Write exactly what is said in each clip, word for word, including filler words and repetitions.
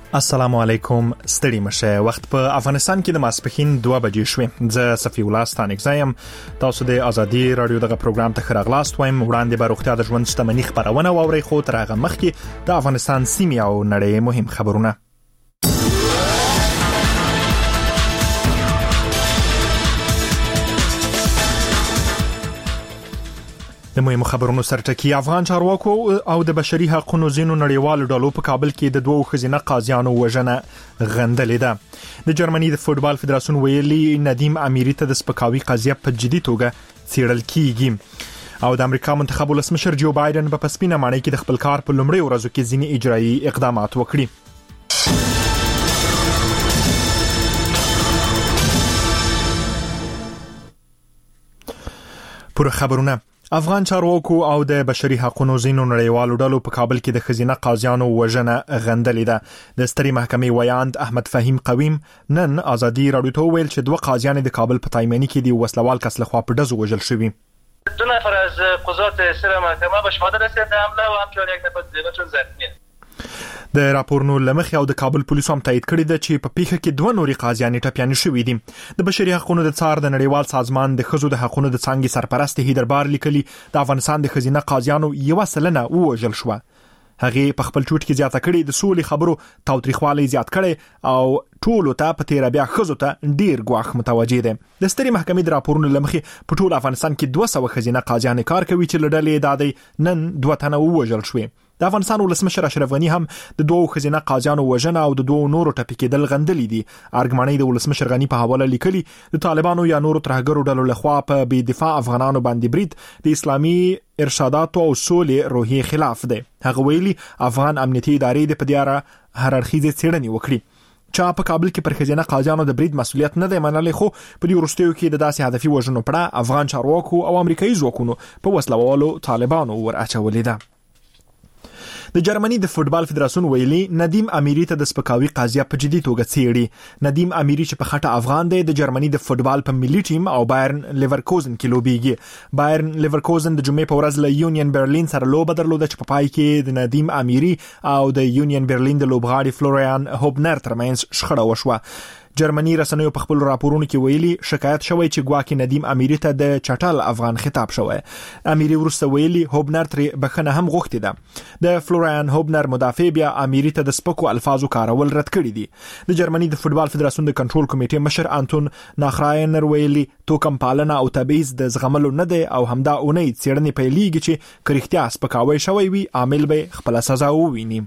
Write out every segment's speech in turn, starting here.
السلام علیکم. ستړي مشه. وخت په افغانستان کې د ماسپښین دوه بجې شوې. زه صفی الله ستانک زایم. تاسو د ازادي رادیو دغه پروګرام ته خراغلاست وایم. وړاندې به روغتیا د ژوند شتمنۍ خبرونه واوري، خو تر هغه مخکې د افغانستان سیمې او نړۍ مهم خبرونه. د مهمو خبرونو سرټکی. افغان چارواکو او د بشري حقوقو ځینو نړیوالو ډلو په کابل کې د دوو خزینه قاضیانو وژنه غندلې ده. د جرمني د فوتبال فدراسیون ویلي ندیم امیری ته د سپکاوي قضیه په جدي توګه څیړل کیږي. او د امریکا منتخب ولسمشر جو بایدن په پسپینه مانۍ کې د خپل کار په لومړي ورځو کې ځینې اجرایي اقدامات وکړي. پر خبرونه. افغان چارواکو او د بشري حقوقو ځینو نړیوالو ډلو په کابل کې د خزینه قاضیانو وژنه غندلې ده. د ستري محکمې ویاند احمد فهیم قویم نن ازادي رادیو ته ویل چې دوه قاضیان د کابل په تایمنی کې د وسلوال کس لخوا په ډزو وژل شوي. دو نفر از قضات سر محکمه به شهادت رسیدند حمله و همچنین یک نفر دیگر چون زخمی. د راپورونو لمخې او د کابل پولیسو هم تایید کړی ده چې په پیښه کې دوه نوري قاضیان ټپيان شوي دي. د بشري حقوقو د څار د نړیوال سازمان د خزو د حقوقو د څنګه سرپرست هیدربار لیکلي د افغانستان د خزینه قاضیانو یو سلنه وژل شو. هغه په خپل ټویټ کې زیاته کړې د سولې خبرو تاوتریخوالي زیات کړي او ټولو ته په تیر بیا خزو ته ډیر غواخ متوجه دي. د ستري محکمې د راپورونو لمخې په ټول افغانستان کې دوه سوه خزینه قاضیان کار کوي چې لړلې دادې نن دوه تنه وژل شوي. د افغانستان ولسمشر اشرف غنی هم د دوه خزینه قاضیانو وژنه او د دوه نورو ټپي کېدل غندلې دي. ارګمنۍ د ولسمشر غنی په حواله لیکلي د طالبانو یا نورو ترهګرو ډلو لخوا په بي دفاع افغانانو باندې برید د اسلامي ارشادات او سولې روحي خلاف دی. هغه ویلي افغان امنیتي ادارې د پدیاره هررخیزه څېړنې وکړي. چا په کابل کې پر خزینه قاضیانو د برید مسولیت نه دی منلای، خو په دې ورستیو کې د داسې هدفي وژنو پړه افغان چارواکو او امریکایي ځواکونو په وسلوالو طالبانو ور اچولې ده. د جرمني د فوتبال فدراسیون ویلي ندیم امیری ته د سپکاوي قضیه په جدي توګه څیړي. ندیم امیری چې په خټه افغان دی د جرمني د فوتبال په ملي ټیم او بایرن لیورکوزن کې لوبيږي. بایرن لیورکوزن د جمعې په ورځ له یونین برلین سره لوبه درلوده چې په پای کې د ندیم امیری او د یونین برلین د لوبغاړي فلوریان هوبنر ترمنځ شخړه وشوه. جرمني رسنیو په خپل راپورونو کې ویلي شکایت شوی چې ګواکې ندیم امیری ته د چټل افغان خطاب شوی. امیری ورسته ویلي هوبنر تر بخنه هم غوښتي ده. د فلوریان هوبنر مدافع بیا امیری ته د سپکو الفاظو کارول رد کړی دي. د جرمني د فوتبال فدراسیون د کنټرول کمیټې مشر انټون ناخراینر ویلي توکم پالنه او تبعیض د زغملو نه دی او همدا اونۍ څېړنې پیلېږي چې کرختیا سپکاوی شوی وي عامل به خپل سزا وویني.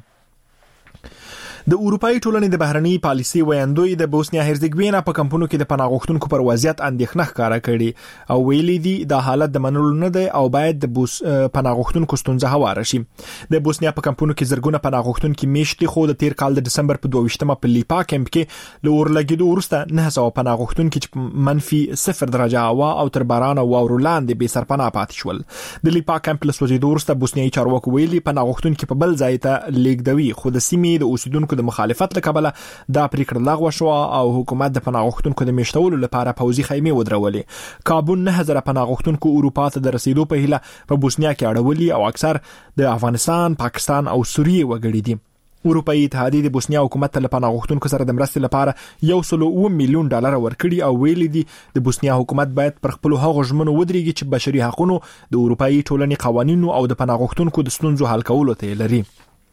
د اروپאי ټولنې د بهرنی پالیسي ویاندوی د بوسنیا هرزګوینا په کمپونو کې د پناه غوښتونکو پر وضعیت اندېښنه ښکاره کړي او ویلي دي د حالت د منلو نه دی او باید د بوس پناه غوښتونکو ستونزه هواره شي. د بوسنیا په کمپونو کې زرګونه پناه غوښتونکو میشتي خو د تیر کال د دسمبر په دوه په لیپا کمپ کې لور لګیدو ورسته نه سو پناه غوښتونکو چې منفي صفر درجه هوا او تر باران او واورو لاندې به سرپناه پاتې شول. د لیپا کمپ له سوځیدو ورسته بوسنیایي چارواکو ویلي پناه غوښتونکو په بل ځای ته لیږدوي، خو د سیمې د اوسیدونکو د مخالفت لکبله دا پریکړه لغوه شو او حکومت د پناه غوښتونکو د میشتولو لپاره پوځي خیمې ودرولې. کابون نه هزاره پناه غوښتونکو اروپا ته د رسیدو په هیله په بوسنیا کې اړولي او اکثر د افغانستان، پاکستان او سوریه وګړي دي. اروپאי اتحادیه د بوسنیا حکومت ته پناه غوښتونکو سره د مرستې لپاره یو سل او میلیون ډالر ورکړي او ویلي دي د بوسنیا حکومت باید پر خپل هغو ژمنو ودرېږي چې بشري حقوقو د اروپאי ټولنې قوانینو او د پناه غوښتونکو د ستونزو حل کولو ته لري.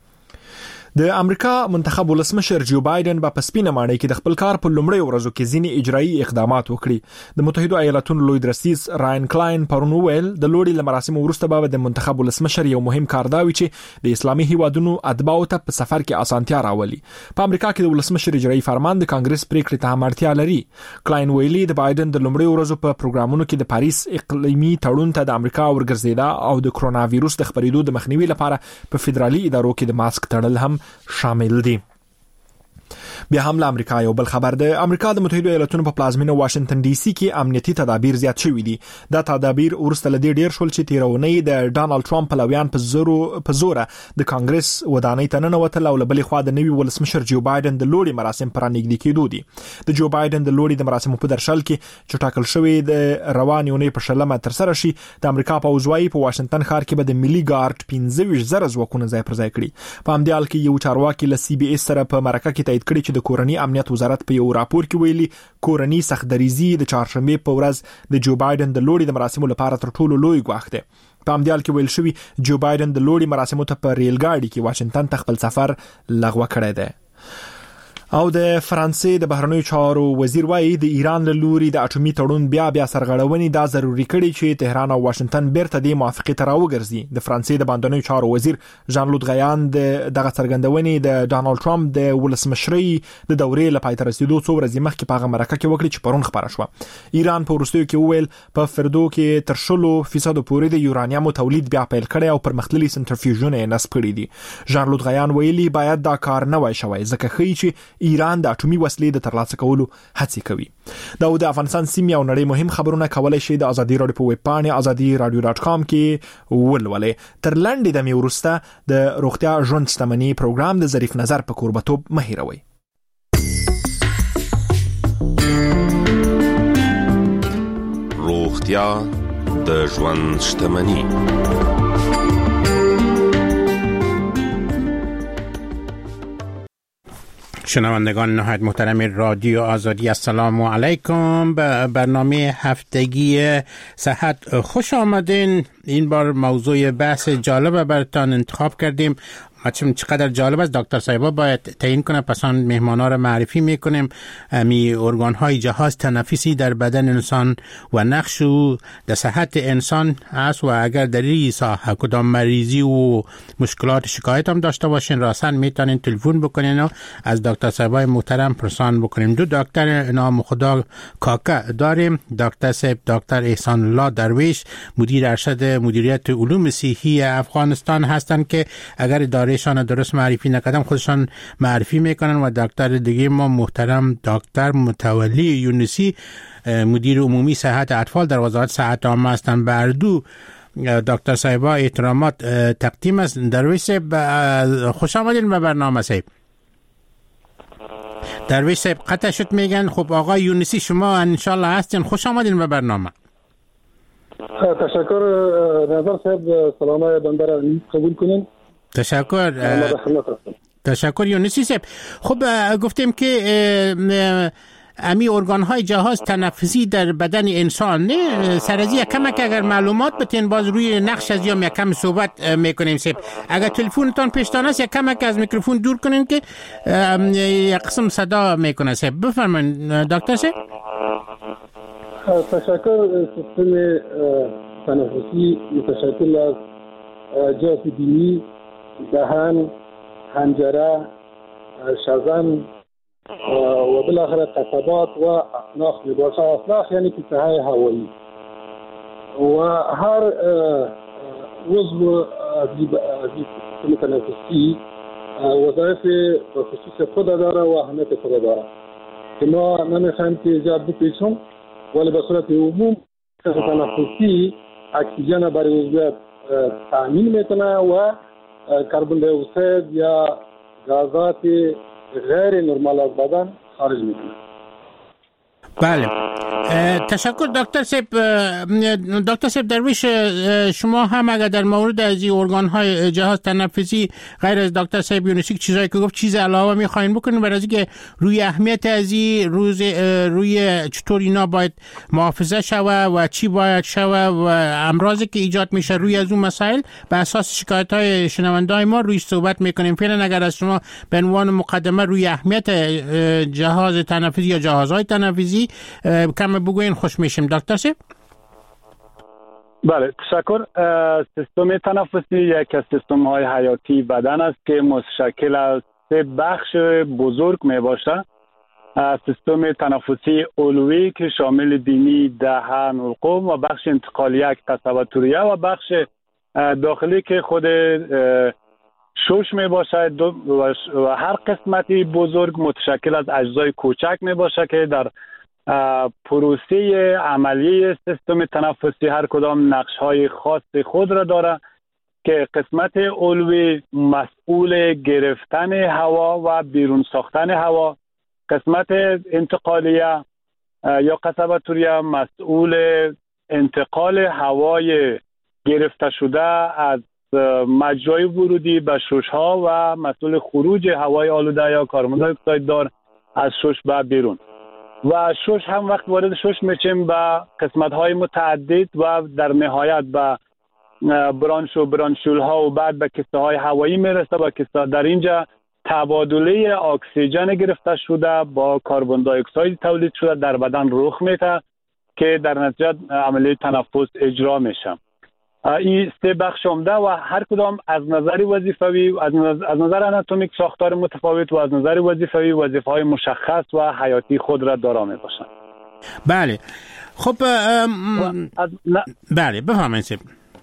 د امریکا منتخب ولسمشر جو بایدن په سپینه مانۍ کې د خپل کار په لومړي ورځو کې ځینې اجرایي اقدامات وکړي. د متحده ایالاتونو لوی رئیس راین کلاین پرون ویل د لوړي لمراسم ورسته به د منتخب ولسمشر یو مهم کار دا وی چې د اسلامي هیوادونو اتباعو ته په سفر کې اسانتیا راولي. په امریکا کې د ولسمشر اجرایي فرمان د کانګرس پریکړې ته امرتیا لري. کلاین ویلي د بایدن د لومړي ورځو په پروګرامونو کې د پاریس اقلیمي تړون ته د امریکا ورګرځیدا او د کرونا وایروس د خپرېدو د مخنیوي لپاره په فدرالي ادارو کې د ماسک تړل هم شامل دي. بیا هم له امریکا یو بل خبر ده. امریکا د متحده ایالاتونو په پلازمینه واشنگټن ډي سي کې امنیتي تدابیر زیات شوي دي. دا تدابیر ورسته لدی ډیر شول چې تیرونی د ډانلډ ټرمپ پلویان په زورو په زوره د کانګرس ودانۍ ته ننوتل او بلې خوا د نوي ولسمشر جو بایدن د لوړي مراسم پر نږدې کېدو دي. د جو بایدن د لوړي د مراسمو په درشل کې چې ټاکل شوی د روان یونې په شلمه تر سره شي، د امریکا په وزوای په واشنگټن ښار کې به د ملي ګارد پنځه ویشت زره ځواکونه ځای پر ځای کړي. په همدې حال کې یو چارواکي له سی بي اس سره په مرکه کې تایید کړی چې د کورنۍ امنیت وزارت په یو راپور کې ویلي کورنۍ سختدریزي د چهارشنبه په ورځ د جو بایدن د لوړي د مراسمو لپاره تر ټولو لوی ګواښ دی. په همدې حال کې ویل شوی جو بایدن د لوړي مراسمو ته په ریل ګاډي کې واشنگټن ته خپل سفر لغوه کړی دی. او د فرانسې د بهرنیو چارو وزیر وایي د ایران له لوري د اټومي تړون بیا بیا سرغړونې دا ضروري کړي چې تهران او واشنگټن بیرته د موافقه تر راوګرځي. د فرانسې د بهرنیو چارو وزیر ژان لود غیان د دغه څرګندونې د ډانلډ ټرمپ د ولسمشرۍ د دورې لپاره تر رسیدو څو ورځې مخکې په هغه مرکه کې وکړي چې پرون خبره شوه. ایران په وروستیو کې وویل په فردو کې تر شلو فیصد پورې د یورانیم تولید بیا پیل کړي او پرمختللي سنټریفیوژونه یې نصب کړي دي. ژان لود غیان ویلي باید دا کار نه وای شوی ځکه ښیي چې ایران د اټومي وسلې د ترلاسه کولو هڅې کوي. دا د افغانستان سیمې او نړۍ مهم خبرونه کولای شي د ازادي رادیو په ویب پاڼه ازادي رادیو ډاټ کام کې ولولئ. تر لاندې د مې ورسته د روغتیا ژوند شتمنۍ پروګرام د ظریف نظر په کوربتوب مهیروي. روغتیا د ژوند شتمنۍ. شنوندگان نهایت محترم رادیو آزادی، السلام علیکم. به برنامه هفتگی صحت خوش آمدین. این بار موضوع بحث جالب براتون انتخاب کردیم. چون چقدر جالب است دکتر صاحبا باید تعیین کنه، پس آن مهمانا را معرفی میکنیم. می ارگان های جهاز تنفسی در بدن انسان و نقش او در صحت انسان است و اگر در این ساحه کدام مریضی و مشکلات شکایت هم داشته باشین راسن میتونین تلفن بکنین و از دکتر صاحبای محترم پرسان بکنیم. دو دکتر نام خدا کاکا داریم. دکتر صاحب دکتر احسان الله درویش مدیر ارشد مدیریت علوم صحی افغانستان هستند که اگر دارشان درست معرفی نکردم خودشان معرفی میکنن و دکتر دیگه ما محترم دکتر متولی یونسی مدیر عمومی صحت اطفال در وزارت صحت عامه هستند. بر دو دکتر صاحبا احترامات تقدیم است. درویش صاحب خوش آمدین به برنامه صاحب. درویش صاحب قطع شد میگن. خب آقای یونسی شما انشالله هستین، خوش آمدین به برنامه. تشکر نظر صاحب، سلامای بنده را قبول کنین. تشکر تشکر یونسی صاحب. خب گفتیم که امی ارگان های جهاز تنفسی در بدن انسان نه سرازی کمک اگر معلومات بتین باز روی نقش از یام یکم صحبت میکنیم صاحب. اگر تلفنتون پشتان است یک کمک از میکروفون دور کنین که یک قسم صدا میکنه صاحب. بفرمایید دکتر صاحب. تشکر. سیستم تنفسی متشکل از جهاز بینی، دهان، حنجره، شزن و بالاخره قصبات و اخناق میباشه. اخناق یعنی کیسه های هوایی و هر عضو از سیستم تنفسی وظایف به خصوص خود داره و اهمیت خود داره که ما نمیخوایم که زیاد بپیچیم، ولی به صورت عموم سیستم تنفسی اکسیژن برای عضویت تامین میکنه و کربن دی اکساید یا غازات غیر نرمال از بدن خارج میکنه. بله تشکر دکتر صاحب. دکتر صاحب درویش شما هم اگر در مورد از این ارگان های جهاز تنفسی غیر از دکتر صاحب یونسی چیزایی که گفت چیز علاوه میخواین بکنین برای اینکه روی اهمیت از این روز روی چطور اینا باید محافظه شوه و چی باید شوه و امراضی که ایجاد میشه روی از اون مسائل به اساس شکایت های شنوندای ما روی صحبت میکنیم. فعلا اگر از شما به عنوان مقدمه روی اهمیت جهاز تنفسی یا جهازهای تنفسی کم بگوین خوش میشیم دکتر صاحب. بله تشکر. سیستم تنفسی یک از سیستم های حیاتی بدن است که متشکل از سه بخش بزرگ می باشه. سیستم تنفسی علوی که شامل بینی، دهان، حلقوم و بخش انتقالیه که قصبه توریه و بخش داخلی که خود شش می باشد و هر قسمتی بزرگ متشکل از اجزای کوچک می باشد که در پروسه عملیه سیستم تنفسی هر کدام نقش های خاص خود را داره که قسمت علوی مسئول گرفتن هوا و بیرون ساختن هوا، قسمت انتقالیه یا قصبه توریه مسئول انتقال هوای گرفته شده از مجرای ورودی به شش ها و مسئول خروج هوای آلوده یا کربن دی اکساید دار از شش به بیرون. و شش هم وقت وارد شش میشیم به قسمت های متعدد و در نهایت به برانش و برانشول ها و بعد به کیسه های هوایی میرسه. و کیسه در اینجا تبادله اکسیژن گرفته شده با کربن دی اکساید تولید شده در بدن رخ میده که در نتیجه عملیه تنفس اجرا میشه. این سه بخش عمده و هر کدام از نظر وظیفوی، از نظر آناتومیک ساختار متفاوت و از نظر وظیفوی وظیفه های مشخص و حیاتی خود را دارا میباشند. بله. خب از... بله بفرمایید.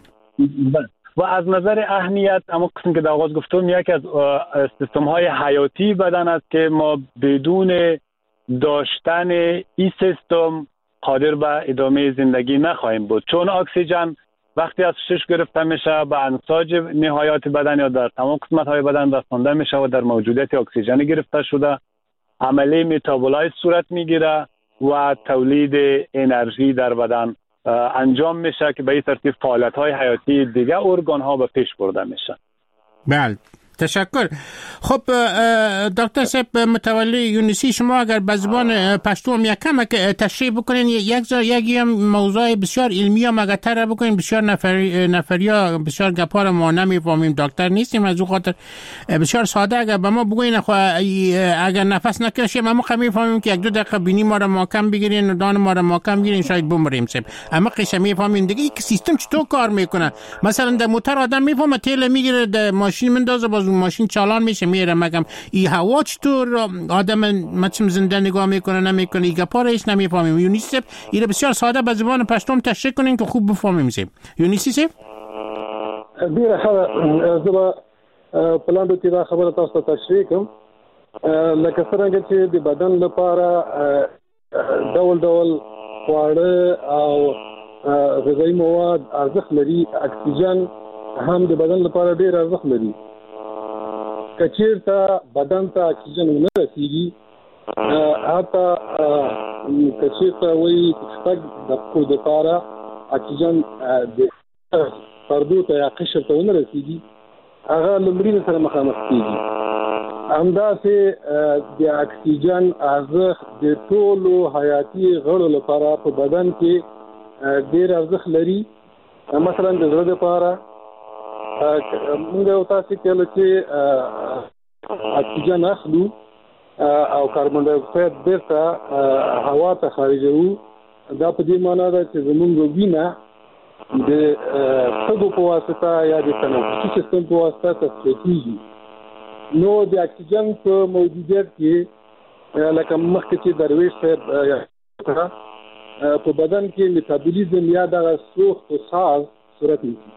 و از نظر اهمیت اما قسم که در آغاز گفتم یکی از سیستم های حیاتی بدن است که ما بدون داشتن این سیستم قادر به ادامه زندگی نخواهیم بود، چون اکسیژن وقتی از شش گرفته میشه به انساج نهایات بدن یا در تمام قسمت های بدن رسانده میشه و در موجودیت اکسیژن گرفته شده عملیه متابولایز صورت میگیره و تولید انرژی در بدن انجام میشه که به این ترتیب فعالیت های حیاتی دیگه ارگان ها به پیش برده میشه. بله تشکر. خب دکتر صاحب متولی یونیسی، شما اگر به زبان پشتو یک کم تشریح بکنین یک جا یک موضوع بسیار علمی هم اگر تر بکنین، بسیار نفری نفریا بسیار گپار ما نمیفهمیم، دکتر نیستیم، از اون خاطر بسیار ساده اگر به ما بگوین اگر نفس نکشیم ما میفهمیم که یک دو دقیقه بینی ما را محکم بگیرین، دان ما را محکم بگیرین، شاید بمریم صاحب. اما قشنگ میفهمیم دیگه یک سیستم چطور کار میکنه. مثلا در موتور آدم میفهمه تیل میگیره در ماشین مندازه باز اون ماشین چالان میشه میره، مگم این هوا چطور آدم مچم زنده نگاه میکنه نمیکنه، این گپارش نمیفهمیم. یونیسی این بسیار ساده به زبان پشتوم تشریح کنین که خوب بفهمیم. سیب یونیسی سیب بیره خبر زبا پلان دو تیرا خبر تاسو تشریح کوم لکه څنګه چې د بدن لپاره ډول ډول خواړه او غذایی مواد ارزښت لري، اکسیجن هم د بدن لپاره ډیر ارزښت لري. کچیرته بدن ته اکسیجن نه رسیږي، حتی کچیرته وایي شپږ دقیقو دپاره اکسیجن د پردو ته یا قشر ته ونه رسیږي، هغه له مړینې سره مخامخ کېږي. همداسې د اکسیجن ارزښت د ټولو حیاتي غړو لپاره په بدن کې ډېر ارزښت لري. مثلا د زړه دپاره موږ یو تاسې کله چې اکسیجن اخلو او کاربن ډای اکساید بیرته هوا ته خارجوو، دا په دې معنا ده چې زموږ وینه د سږو په واسطه یا د تنفسي سیستم په واسطه تصفیه کېږي. نو د اکسیجن په موجودیت کې لکه مخکې چې درویش صاحب په بدن کې میتابولیزم یا دغه سوخت و ساز صورت نیسي.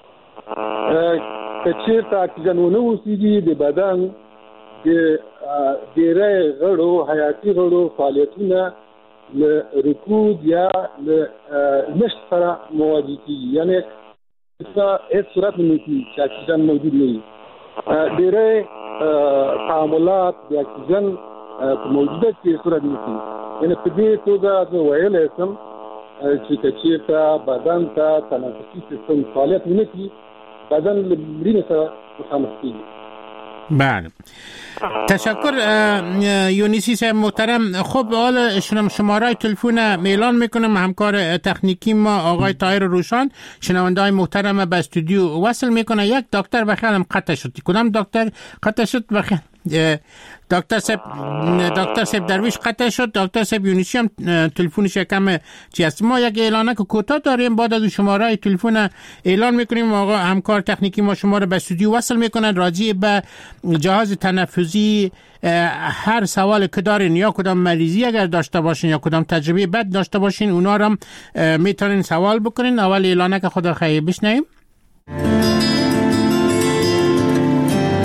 که چېرته اکسیجن ونه اوسېږي د بدن د ډېری غړو حیاتي غړو فعالیتونه له رکود یا له نشت سره مواجه کېږي، یعنې هېڅ صورت نه نیسي چې اکسیجن موجود نه وي. ډېری تعاملات د اکسیجن په موجودیت کې صورت نیسي. یعنې په دې توګه زه ویلی شم چې که چېرته بدن ته تنفسي سیستم فعالیت ونه کړي، بدن له مړینې سره مخامخ کېږي. بله تشکر یونیسی صاحب محترم. خب حالا شماره تلفن اعلان میکنم، همکار تکنیکی ما آقای طاهر روشان شنونده های محترم به استودیو وصل میکنه. یک دکتر بخیرم قطع شد. کدام دکتر قطع شد؟ بخیر دکتر صاحب دکتر صاحب درویش قطع شد. دکتر صاحب یونیسی هم تلفنش کم چی است. ما یک اعلانه که کوتاه داریم، بعد از شماره تلفن اعلان میکنیم. آقا همکار تکنیکی ما شما رو به استودیو وصل میکنن. راجع به جهاز تنفسی هر سوال که دارین یا کدام مریضی اگر داشته باشین یا کدام تجربه بد داشته باشین اونا رو هم میتونین سوال بکنین. اول اعلانه که خدا خیر بشنویم.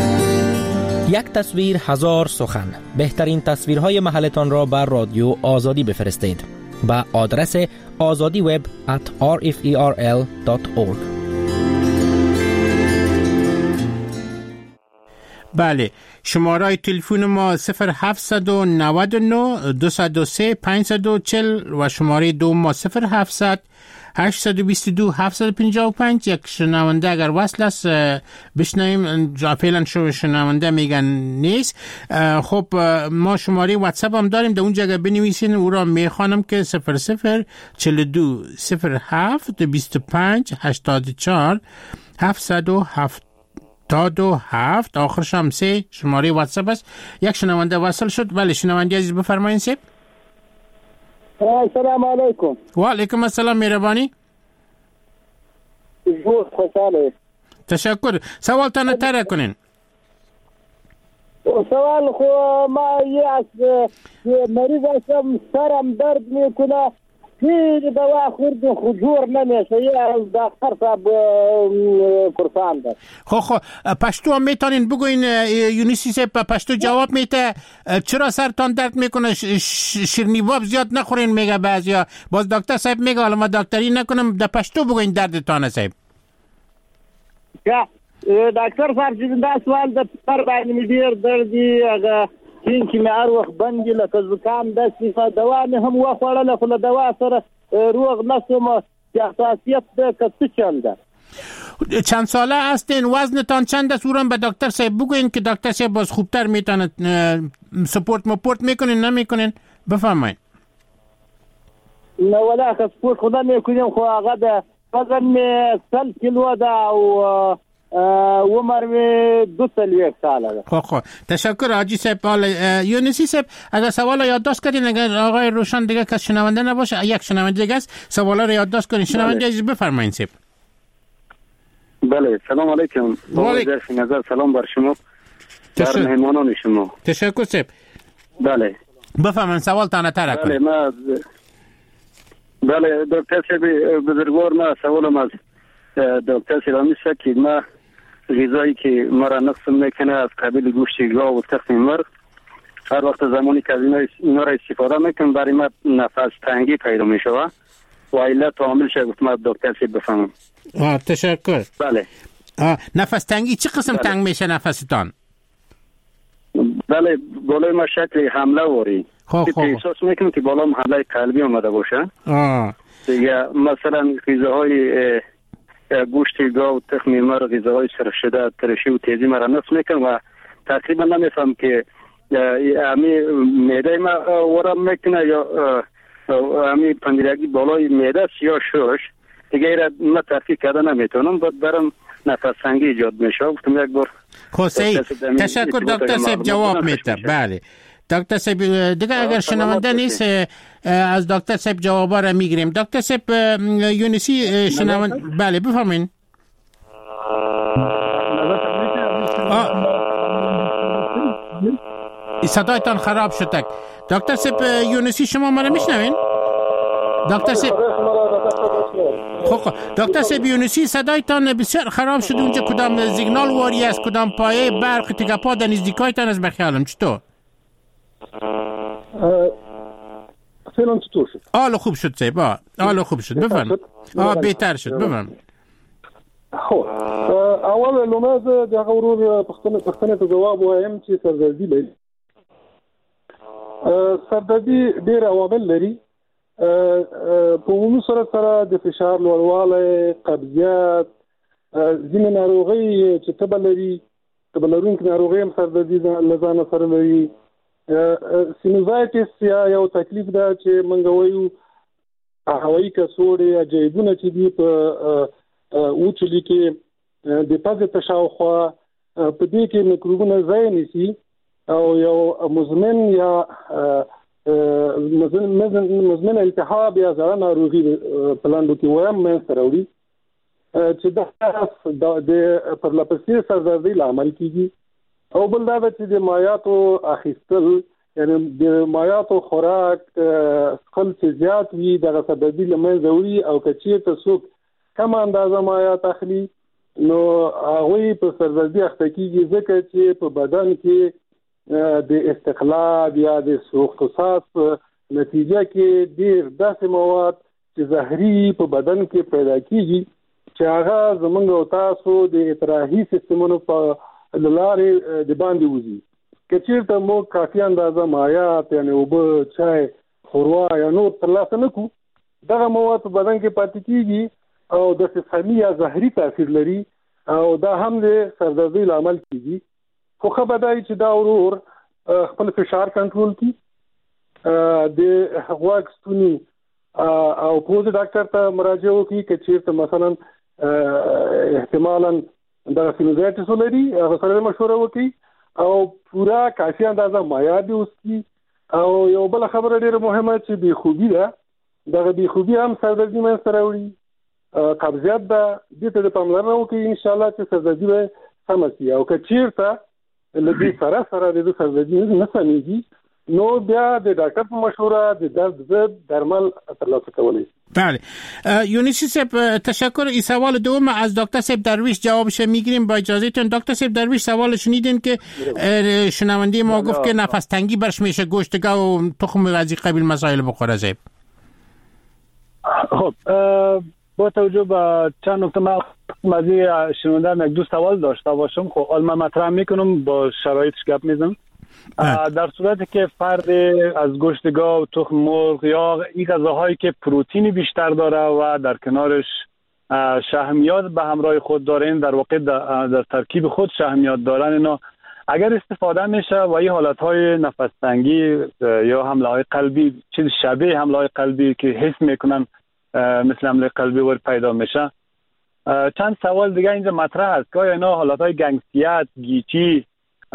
یک تصویر هزار سخن. بهترین تصویرهای محلتان را بر رادیو آزادی بفرستید با آدرس آزادی وب ات آر اف ای آر ال دات اورگ. بله، شماره تلفن ما صفر هفت نه نه دو صفر سه پنج چهار صفر و شماره دوم ما صفر هفت هشت دو دو هفت پنج پنج. یک شنونده اگر وصل است بشنویم. فعلا شو شنونده میگن نیست. خب ما شماره واتساپ هم داریم، در اونجا اگر بنویسین او را میخوانم که صفر صفر چهل و دو صفر هفت بیست و پنج هشتاد و چهار هفتصد و هفت تا دو هفت. آخرش هم سه شماره واتساپ است. یک شنونده وصل شد. بله شنونده عزیز بفرمایید. سه السلام علیکم. و علیکم السلام. مهربانی. جوز خوشحاله. تشکر. سوال تانه تره کنین. سوال خو ما یه از مریض هستم، سرم درد میکنه، هیچ دوا خوردم خو جور نمیشه. یه دکتر صاحب پرسان ده. خو خو پشتو هم میتونین بگوین یونیسی صاحب پشتو جواب میته چرا سرتان درد میکنه؟ شیرنیواب زیاد نخورین میگه بعضیا. باز دکتر صاحب میگه حالا ما دکتری نکنم، در پشتو بگوین دردتان صاحب. که دکتر صاحب چې دا سوال د پر باندې دیر دردي هغه کین کې مې هر وخت بندي لکه زکام د صفه دوا مې هم وخوړله، خو له دوا سره روغ نشوم. حساسیت د کڅ چل ده. چند ساله هستین؟ وزنتان چند است؟ اورم به دکتر صاحب بگوین که دکتر صاحب باز خوبتر میتونه سپورت مپورت میکنین نمیکنین؟ بفرمایید. نه ولا که سپورت خدا میکنیم، خو هغه د وزن مې سل کیلو ده او عمر می دو سال یک ساله. خب خب تشکر حاجی صاحب. حالا یونسی صاحب اگر سوال یادداشت کردین، اگر آقای روشن دیگه کس شنونده نباشه، یک شنونده دیگه است، سوالا رو یادداشت کنین. شنونده عزیز بفرمایید صاحب. بله سلام علیکم. با نظر سلام بر شما بر مهمانان شما. تشکر صاحب. بله بفرمایید سوال تانه تر کنید. بله ما بله دکتر صاحب بزرگوار، ما سوالم از دکتر سلامی است که ما غذایی که مرا نقص میکنه از قبیل گوشت گاو و تخم مرغ، هر وقت زمانی که از اینا را استفاده میکنم برای ما نفس تنگی پیدا میشه و علت عامل شد. گفتم دکتر صاحب بفهمم. آه تشکر. بله. آه نفس تنگی چه قسم بله. تنگ میشه نفستان؟ بله بالای ما شکل حمله واری. خب خب احساس میکنم که بالا حمله قلبی اومده باشه. آه. دیگه مثلا غذاهای گوشت گاو تخم مرغ، غذاهای سرخ شده ترشی و تیزی مرا نقص میکنه و تقریبا نمیفهم که امی معده ما ورم میکنه یا امی پندیرگی بالای معده یا شش. دیگه ایره ما تحقیق کرده نمیتونم، باید برم نفس تنگی ایجاد میشه. گفتم یک بار خوشی تشکر دکتر صاحب جواب میده. بله دکتر صاحب دیگه اگر شنونده نیست از دکتر صاحب جوابا را میگیریم. دکتر صاحب یونسی شنونده. بله بفرمایید. صدایتان خراب شد. دکتر صاحب یونسی شما ما را میشنوین؟ دکتر صاحب خب دکتر صاحب یونسی صدایتان بسیار خراب شد. اونجا کدام سیگنال واری است، کدام پایه برق تکپا در نزدیکایتان از بخیالم چطور؟ فعلا چطور شد؟ حالا خوب شد صاحب. حالا خوب شد. بفرمایید. آه بهتر شد. بفرمایید. خب اول لوماز دغه ورور پښتنه پښتنه ته جواب وایم چې سردردي لري. سردردي ډېر عوامل لري. په عمومي صورت سره د فشار لوړوالی، قبضیت، ځینې ناروغۍ چې تبه لري، تبه لرونکې ناروغۍ هم سردردي له ځانه سره لري. سینوزایټس یا یو تکلیف ده چې موږ وایو هوایي کڅوړې یا جیبونه چې دي په وچولي کې د پزې په شاوخوا په دې کې میکروبونه ځای نیسي او یو مزمن یا مزمن التهاب یا زړه ناروغي په لاندو کې وایم منځته راوړي چې دا د پرلپسې سردردۍ لامل کیږي. او بل دا چې د مایعاتو اخیستل، یعنی د مایعاتو خوراک څښل چې زیات وي دغه سردردي له منځه وړي، او که چېرته څوک کم اندازه مایعات اخلي نو هغه په سرزدي اخته کیږي ځکه چې په بدن کې د استقلاب یا د سوخت احساس نتیجه کې ډیر داسې مواد چې زهري په بدن کې پیدا کیږي چې هغه زمونږ او تاسو د اطراحي سیستمونو په لارې د باندې وځي. کچیرته مو کافي اندازه مایعات یعنی اوبه چای خوروا یا نور ترلاسه نه کوو دغه مواد په بدن کې پاتې کیږي او د سمي یا زهري تاثیر لري او دا هم د سردردي لامل کیږي. خو خبره ده چې دا ورور خپل فشار کنټرول کړي د غوږ ستوني او پوزې ډاکټر ته مراجعه وکړي کچیرته مثلا احتمالاً دا سینوزایټس ولري هغه سره مشوره وکړي او پورا کافي اندازه مایع دی وسکي. او یو بل خبره ډیره مهمه چې بی خوبي ده دغه بی خوبي هم سردردي منځ ته راوړي قبضیت ده دې ته د پاملرنه وکړي ان شاء الله چې سردردي به سمه شي او که چیرته له دې سره سره د سردردي نه سمېږي نو بیا د ډاکټر په مشوره د درد ضد درمل ترلاسه کولی. بله یونسی صاحب تشکر. این سوال دوم از دکتر صاحب درویش جوابش میگیریم با اجازهتون. دکتر صاحب درویش سوال شنیدین که شنونده ما گفت که نفس تنگی برش میشه گوشتگاه و تخم از این قبیل مسائل بخوره. زیب خب با توجه به چند نکته من مزی شنونده یک دو سوال داشته باشم خب حالا من مطرح میکنم با شرایطش گپ میزنم. در صورتی که فرد از گوشت گاو، تخم مرغ یا این غذاهایی که پروتئین بیشتر داره و در کنارش شحمیات به همراه خود دارن در واقع در, در ترکیب خود شحمیات دارن اینا اگر استفاده میشه و این حالتهای نفس تنگی یا حمله های قلبی چیز شبیه حمله های قلبی که حس میکنن مثل حمله قلبی ور پیدا میشه. چند سوال دیگه اینجا مطرح است که اینا حالتهای گنگسیت، گیچی،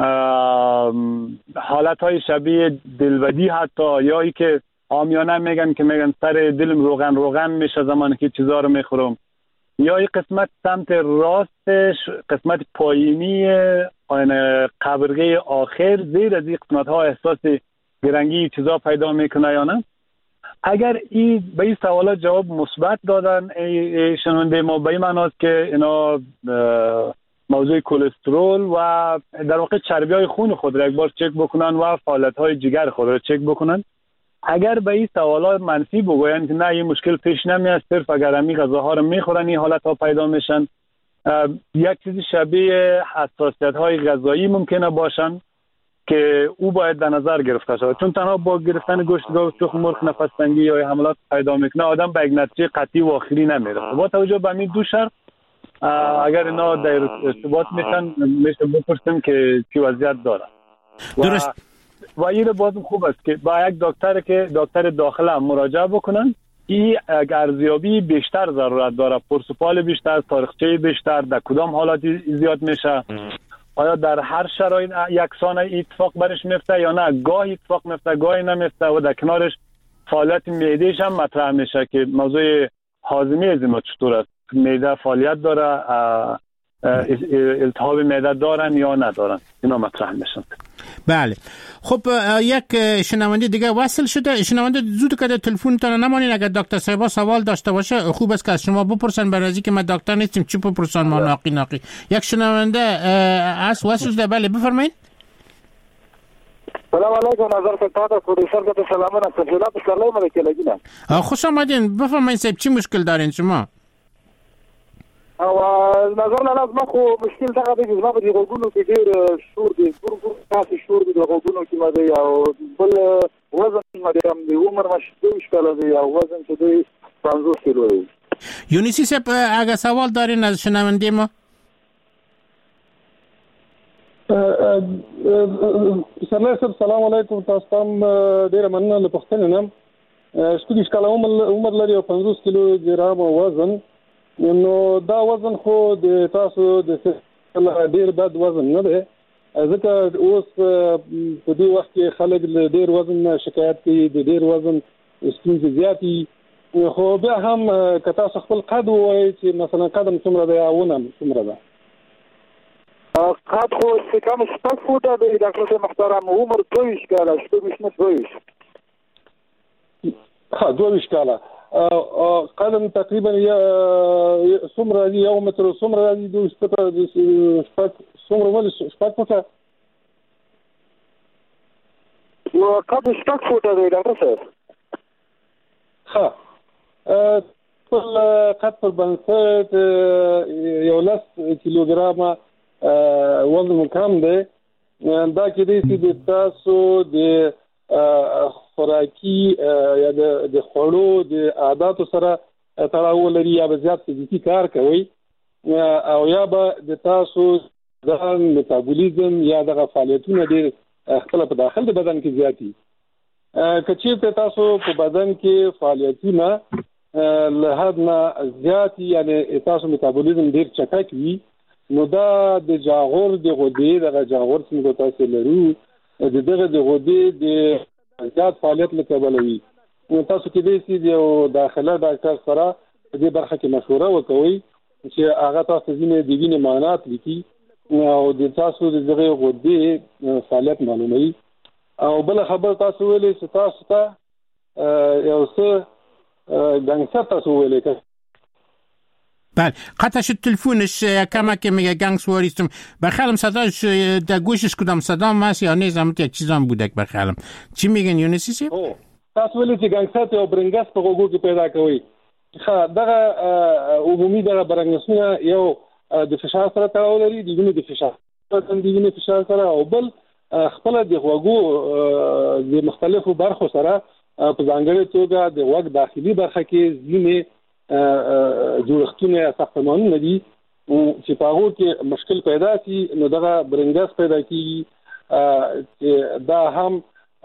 حالتهای شبیه دلبدی حتی یا ای که عامیانه میگن که میگن سر دلم روغن روغن میشه زمانی که چیزا رو میخورم یا این قسمت سمت راستش قسمت پایینی قبرگه آخر زیر از این قسمت ها احساس گرنگی چیزا پیدا میکنه یا نه. اگر این به این سوالات جواب مثبت دادن ای شنونده ما به این معناست که اینا موضوع کلسترول و در واقع چربی های خون خود را یک بار چک بکنن و فعالیت های جگر خود را چک بکنن. اگر به این سوالات منفی بگوین که نه این مشکل پیش نمیاد صرف اگر همین غذاها رو میخورن این حالت ها پیدا میشن یک چیزی شبیه حساسیت های غذایی ممکنه باشن که او باید در نظر گرفته شود چون تنها با گرفتن گوشت گاو تخم مرغ نفس تنگی یا حملات پیدا میکنه آدم به یک نتیجه قطعی و آخری نمیرسه. با توجه به این دو شرط اگر اینا در ارتباط میشن میشه بپرسیم که چی وضعیت داره. درست. و این بازم خوب است که با یک دکتر که دکتر داخله هم مراجعه بکنن این ارزیابی بیشتر ضرورت داره پرسپال بیشتر تاریخچه بیشتر در کدام حالاتی زیاد میشه آیا در هر شرایط یکسان اتفاق برش میفته یا نه گاهی اتفاق میفته گاهی نمیفته و در کنارش فعالیت معدهش هم مطرح میشه که موضوع هاضمه از ما چطور است معده فعالیت داره التهاب معده دارن یا ندارن اینا مطرح میشن. بله خب یک شنونده دیگه وصل شده. شنونده زود که تلفن تان نمانین اگر دکتر صاحب سوال داشته باشه خوب است که از شما بپرسن برای اینکه ما دکتر نیستیم چی بپرسن ما ناقی ناقی. یک شنونده از وصل شده. بله بفرمایید. سلام علیکم نظر فتاده پروفسور که سلامونه تفصیلات سلام علیکم لگینا خوش آمدین. بفرمایید صاحب چی مشکل دارین شما؟ او نظر له لازم خو مشکل څنګه دی چې ما په دې غوګونو کې ډېر شور دي ګور ګور تاسو شور دي د غوګونو کې ما دی او بل وزن ما دی هم دی عمر مشکل شکل دی او وزن چې دی پنځوس کیلو دی. یونسی صاحب اگه سوال دارین از شنونده ما سلام سلام علیکم تاسو ته ډېر مننه له پښتنه نم شکل شکل عمر لري او پنځوس کیلو ګرام وزن نو دا وزن خو د تاسو د ډیر بد وزن نه دی ځکه اوس په دې وخت کې خلک له ډیر وزن شکایت کوي د ډیر وزن ستونزې زیاتې خو بیا هم که تاسو خپل قد ووایئ چې مثلا قدم څومره دی او ونه څومره ده قد خو چې کوم شپږ فوټه دی ډاکټر صاحب محترم عمر دوه ویشت کاله شپږ ویشت نه دوه ویشت ها دوه ویشت کاله قدم تقریبا څومره دی یو متر څومره دی د شپږ شپږ څومره ول شپږ فوټه نو قد شپږ فوټه دی ډاکټر صاحب ها خپل قد پر بنسټ یو لس کیلوګرامه وزن کم دی دا کې دی چې د تاسو د خوراکي یا د خوړو د عادتو سره تړاو لري یا به زیات فزیکي کار کوي او یا به د تاسو د میټابولیزم یا د فعالیتونو ډېر خپل په داخل د بدن کې زیاتی کچې ته تاسو په بدن کې فعالیتونه له حد نه زیاتی یعنی تاسو میټابولیزم ډېر چټک وي نو دا د جاغور د غدې د جاغور څنګه تاسو لرو د دغه د غدې د زیات فعالیت لکبلوي نو تاسو کې دې چې یو داخله ډاکټر سره دې برخه کې مشوره وکوي چې هغه تاسو ځینې د وینې معاینات وکړي او د تاسو د دغه غدې فعالیت معلوموي او بل خبر تاسو ویلې چې تاسو ته یو څه گنگسه تاسو ویلې بله قطعش تلفونش کما که میگه گنگ سواریستم بخیالم صداش در گوشش کدام صدام هست یا نیز همت یک چیزان بودک بخیالم چی میگن یونسی سی؟ تاسو ویلی چې گنگسات او برنگس په غوږو کې پیدا کوي ښه دغه عمومي دغه برنگسونه یو د فشار سره تړاو لري د وینې د فشار د وینې فشار سره او بل خپل د غوږو د مختلفو برخو سره په ځانګړې توګه د غوږ داخلي برخه کې ځینې جوړښتونه ساختمانونه دي چې په هغه کې مشکل پیدا شي نو دغه برنگس پیدا کیږي چې دا هم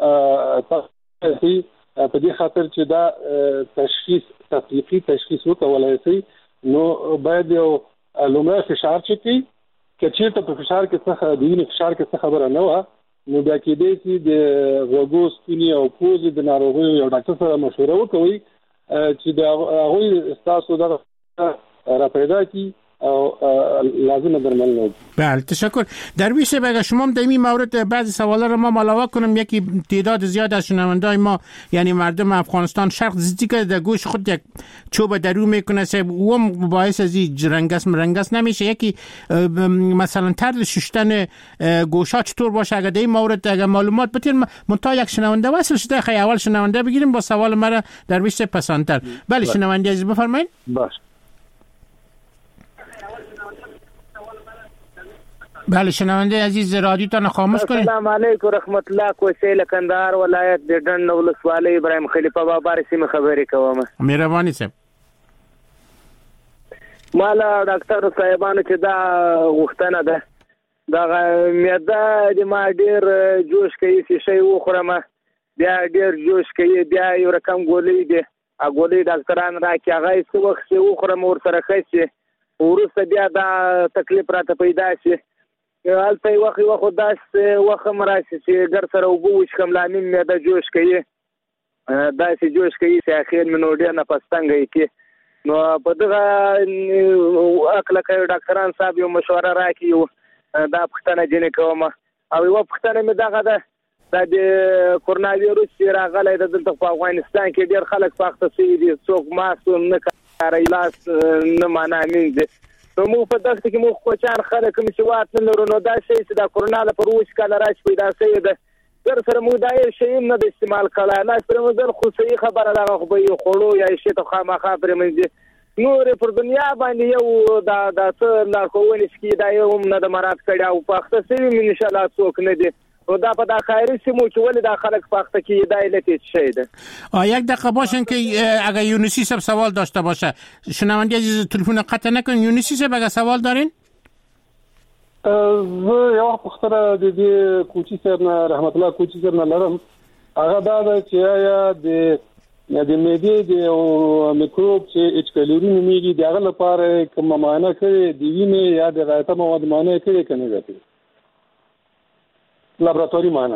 تاسو په دې خاطر چې دا تشخیص تطبیقي تشخیص وکولای شي نو باید یو لومړی فشار چکی کچې ته په فشار کې څه د وینې فشار کې څه خبره نه و نو بیا کې دې چې د غوږو سپینې او پوزې د ناروغیو یو ډاکټر سره مشوره وکوي چې د هغوی ستاسو دغه را پیدا کی او لازم درمل نه. بله تشکر. درویش بگه شما در این مورد بعضی سوالا رو ما ملاوا کنم. یکی تعداد زیاد از شنوندای ما یعنی مردم افغانستان شرق زیدی که در گوش خود یک چوب درو میکنه سه و باعث از این رنگس مرنگس نمیشه. یکی مثلا طرز ششتن گوشا چطور باشه اگر در این مورد اگر معلومات بتین منتها یک شنونده وصل شده خیلی اول شنونده بگیریم با سوال مرا درویش پسندتر. بله شنونده عزیز بفرمایید. باش. بله شنونده عزیز رادیوتان خاموش کنید. السلام علیکم رحمت الله کوسیل کندهار ولایت د ډنډ ولسوالۍ ابراهیم خلیفه بابا رسمي خبرې کوم. مهرباني صاحب. مالا ډاکټر صاحبانو چې دا غوښتنه ده دا معده د ما ډیر جوش کوي چې شی وخورم بیا ډیر جوش کوي بیا یو رقم ګولې دي ا ګولې ډاکټران راکې هغه څه وخت وخورم ور سره خسي ورسته بیا دا تکلیف راته پیدا شي. البته وخت وخت داس وخت مراشي چې ګر سره وګو چې کوم لامین مې د جوش کوي دا چې جوش کوي چې اخر منو ډیر نه پستنګي کې نو په دغه اکل کوي ډاکټران صاحب یو مشوره راکې دا پښتنه جن کوم او یو پښتنه مې دغه ده د کورونا وایرس راغلی د دلته په افغانستان کې ډیر خلک پاخته سي دي څوک ماسک نه کوي لاس نه معنی دي نو مو په دغه کې مو کوچان خلک کوم چې وات نه لرو نو دا شی چې د کورونا لپاره وښ کال راځي پیدا شي ده تر سره مو دا شی نه د استعمال کړه لا سره مو د خصوصي خبره راغ خو به خړو یا شی ته خامخا پر منځ نور پر دنیا باندې یو دا د څه نارکوونی چې دا یو نه د مراد کړه او پخته سي ان شاء الله څوک نه دي و دا په دا خیری سیمو چې ولې دا خلک پخته کې دا علت شي ده. یک دقیقه باشن که اگر یونسی صاحب سوال داشته باشه شنونده عزیز تلفن قطع نکن. یونسی صاحب اگر سوال دارین زه یو پختره د دې کوچی صاحب نه رحمت الله کوچی صاحب نه لرم هغه دا چې یا د د معدې د میکروب چې اچ کالوري نومېږي دغه لپاره کوم معاینه کوي د وینې یا د غایطه مواد معاینه کوي کنه غوښتي لابراتوری معاینه.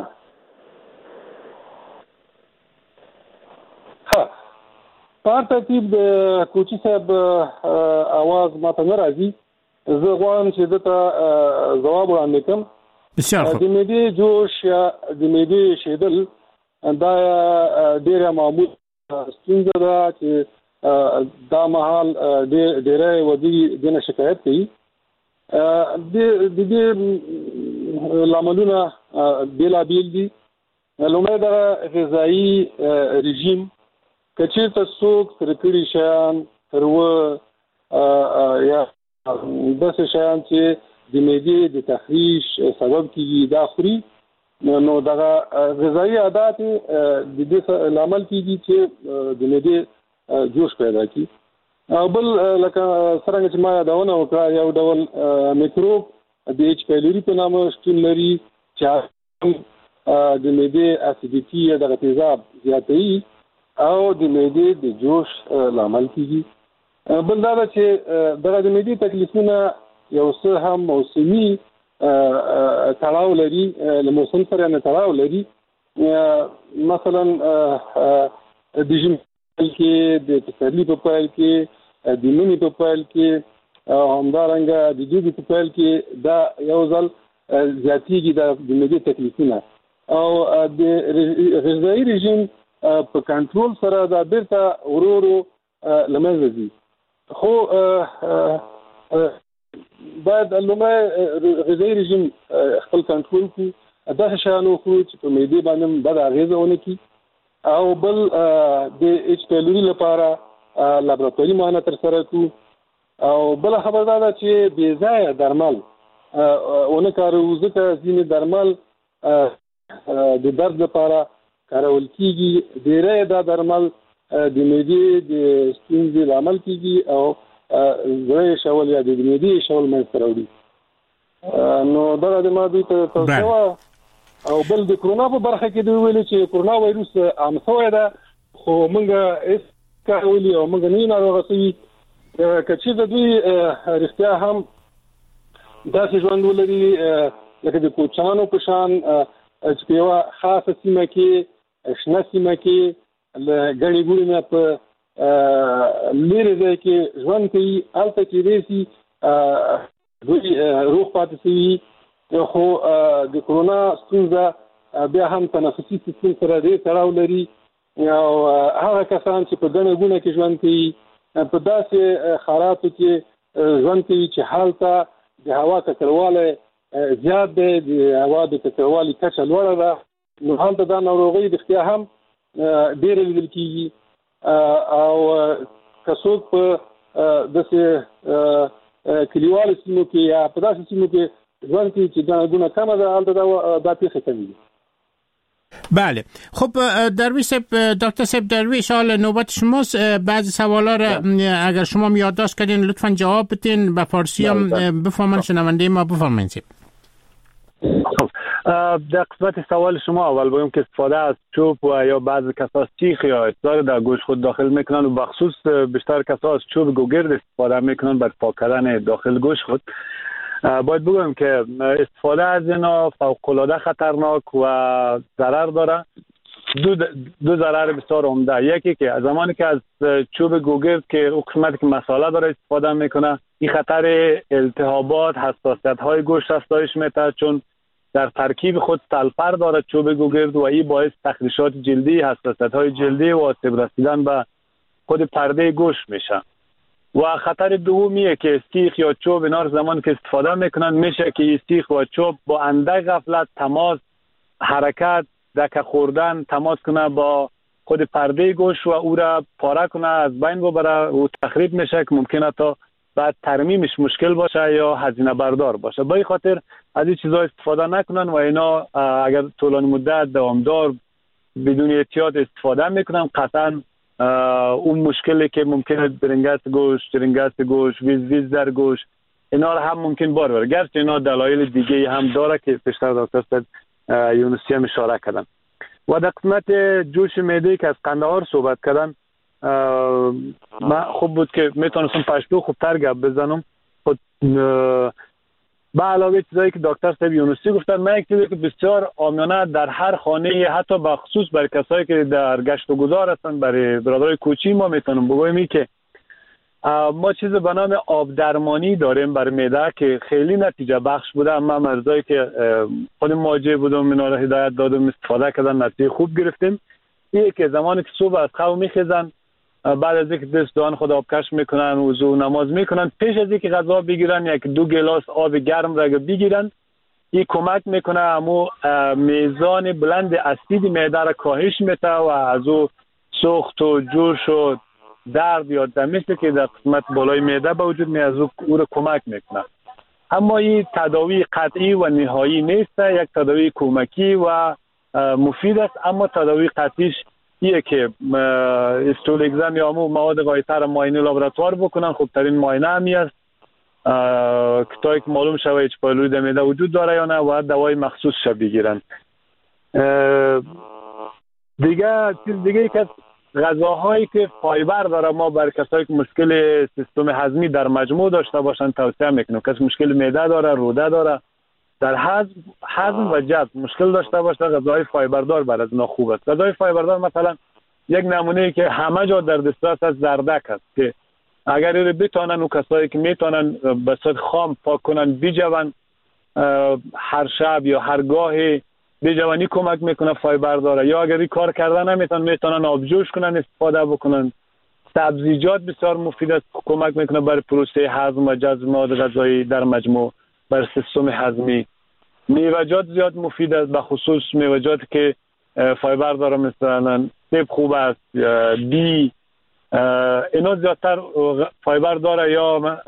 ها په ترتیب د کوچی صاحب आवाज ماته نه راځي زه غواړم چې دته جواب وړاندې کوم. بسیار خوب. د معدې جوش یا د معدې شیدل دا ډیره معمول ستونزه ده چې دا مهال ډېرې ودی د شکایت کوي د دې لاملونه بیلابیل دي. لومړی د غذایی رژیم کچې تاسو کړی شان ترو یا داسې شان چې د معدې د تخریش سبب کیږي دا خوري نو دا غذایی عادت د دې لامل کیږي چې د معدې جوش پیدا کی. بل لکه څنګه چې ما یادونه وکړه یو ډول میکروب د ایچ پایلوري په نامه شتون لري چې د معدې اسیدیټي یا د تیزاب زیاتوي او د معدې د جوش لامل کیږي. بل دا چې دغه د معدې تکلیفونه یو څه هم موسمي تړاو لري له موسم سره نه تړاو لري. مثلا د ژمي کې د پسرلي په پیل کې د مني په پیل کې همدارنګه د دوبي په پیل کې دا یو ځل زیاتېږي د معدې تکلیفونه او د غذایی رژیم په کنټرول سره دا بیرته ورو ورو له منځه ځي. خو باید لومړی غذایی رژیم خپل کنټرول کړو داسې شیان وخورو چې په معدې باندې بد اغېزه ونه کړي او بل د ایچ پایلوري لپاره لابراتواري معاینه ترسره کړو او بل خبر دا ده چې بې ځایه درمل ونه کاروو ځکه ځینې درمل د درد لپاره کارول کېږي. ډېری دا درمل د معدې د ستونزې لامل کېږي او زړه شول یا د معدې شول منځته راوړي. نو دا د ما دوی ته توصیه او بل د کرونا په برخه کې دوی ویلي چې کرونا وایروس عام شوی ده خو موږ هیڅ کارولي او موږ نه ناروغه شوي که چېرته دوی رښتیا هم داسې ژوند ولري لکه د کوچیانو په شان چې په یوه خاصه سیمه کې شنه سیمه کې له ګڼې ګوڼې نه په لرې ځای کې ژوند کوي هلته کېدای شي دوی روغ پاتې شوي. خو د کرونا ستونزه بیا هم تنفسي سیستم سره ډېر تړاو لري او هغه کسان چې په ګڼه ګوڼه کې ژوند کوي په داسې ښاراتو کې ژوند کوي چې هلته د هوا ککړوالی زیات دی د هوا د ککړوالي کچه لوړه ده نو هلته دا ناروغۍ رښتیا هم ډېره لیدل کېږي او که څوک په داسې کلیوالو سیمو کې یا په داسې سیمو کې ژوند کوي چې ګڼه ګوڼه کمه ده هلته دا پیښې کمې دي. بله خب درویش صاحب دکتر صاحب درویش حال نوبت شماست. بعضی سوالا را اگر شما یادداشت کردین لطفا جواب بدین به فارسی هم بفهمن شنونده ما. بفرمایید. در قسمت سوال شما اول بایم که استفاده از چوب و یا بعضی کسا سیخ یا اطلاق در گوشت خود داخل میکنن و بخصوص بیشتر کسا از چوب گوگرد استفاده میکنن بر پاک کردن داخل گوشت خود. باید بگویم که استفاده از اینا فوق‌العاده خطرناک و ضرر داره. دو دو ضرر بسیار عمده. یکی که زمانی که از چوب گوگرد که او قسمتی که مساله داره استفاده میکنه این خطر التهابات حساسیت های گوشت افزایش میده چون در ترکیب خود سلفر داره چوب گوگرد و این باعث تخریشات جلدی حساسیت های جلدی و آسیب رسیدن به خود پرده گوشت میشه. و خطر دومیه که سیخ یا چوب اینا زمان که استفاده میکنن میشه که سیخ و چوب با اندک غفلت تماس حرکت دکه خوردن تماس کنه با خود پرده گوشت و او را پاره کنه از بین ببره و تخریب میشه که ممکنه تا بعد ترمیمش مشکل باشه یا هزینه بردار باشه. با این خاطر از این چیزا استفاده نکنن و اینا اگر طولانی مدت دوامدار بدون احتیاط استفاده میکنن قطعا اون مشکلی که ممکنه برنگست گوشت، درنگست گوشت، ویز ویز در گوشت اینا رو هم ممکن بار بره. گرچه اینا دلایل دیگه هم داره که پیشتر دکتر صاحب یونسی هم اشاره کردن. و در قسمت جوش معده که از قندهار صحبت کردن من خوب بود که میتونستم پشتو خوبتر گپ بزنم. خود به علاوه چیزایی که دکتر صاحب یونسی گفتن من یک چیزی که بسیار عامیانه در هر خانه حتی به خصوص برای کسایی که در گشت و گذار هستن برای برادرای کوچی ما میتونم بگویم که ما چیز به نام آب درمانی داریم برای معده که خیلی نتیجه بخش بوده. اما مرزایی که خود مواجه بودم اینا را هدایت دادم استفاده کردن نتیجه خوب گرفتیم. این که زمانی که صبح از خواب میخیزن بعد از اینکه دستان خود آبکش میکنن وضو نماز میکنن پیش از اینکه غذا بگیرن یک دو گلاس آب گرم را بگیرن. این کمک میکنه امو میزان بلند اسید معده را کاهش میده و از او سوخت و جوش و درد یا دمیشتی که در قسمت بالای معده به وجود می از او, او را کمک میکنه. اما این تداوی قطعی و نهایی نیست، یک تداوی کمکی و مفید است. اما تداوی قطعیش ایه که استول اگزم یا امو مواد غایطه را معاینه لابراتوار بکنن. خوبترین معاینه همی است که تا یک معلوم شوه اچ پایلوری در معده وجود داره یا نه و دوای مخصوص شو بگیرن. دیگه چیز دیگه ای که غذاهایی که فایبر داره ما برای کسایی که مشکل سیستم هضمی در مجموع داشته باشن توصیه میکنیم. کسی مشکل معده داره، روده داره، در هضم هضم و جذب مشکل داشته باشه غذاهای فایبردار برای از اینا خوب است. غذاهای فایبردار مثلا یک نمونه ای که همه جا در دسترس از زردک است که اگر رو بتونن و کسایی که میتونن به صورت خام پاک کنن بیجوان هر شب یا هر گاهی بیجوانی کمک میکنه فایبر داره. یا اگر این کار کردن نمیتونن میتونن آبجوش کنن استفاده بکنن. سبزیجات بسیار مفید است، کمک میکنه برای پروسه هضم و جذب مواد غذایی در مجموع برای سیستم هضمی. میوه‌جات زیاد مفید است، به خصوص میوه‌جاتی که فایبر داره مثلا سیب خوب است، بی اینا زیادتر فایبر داره یا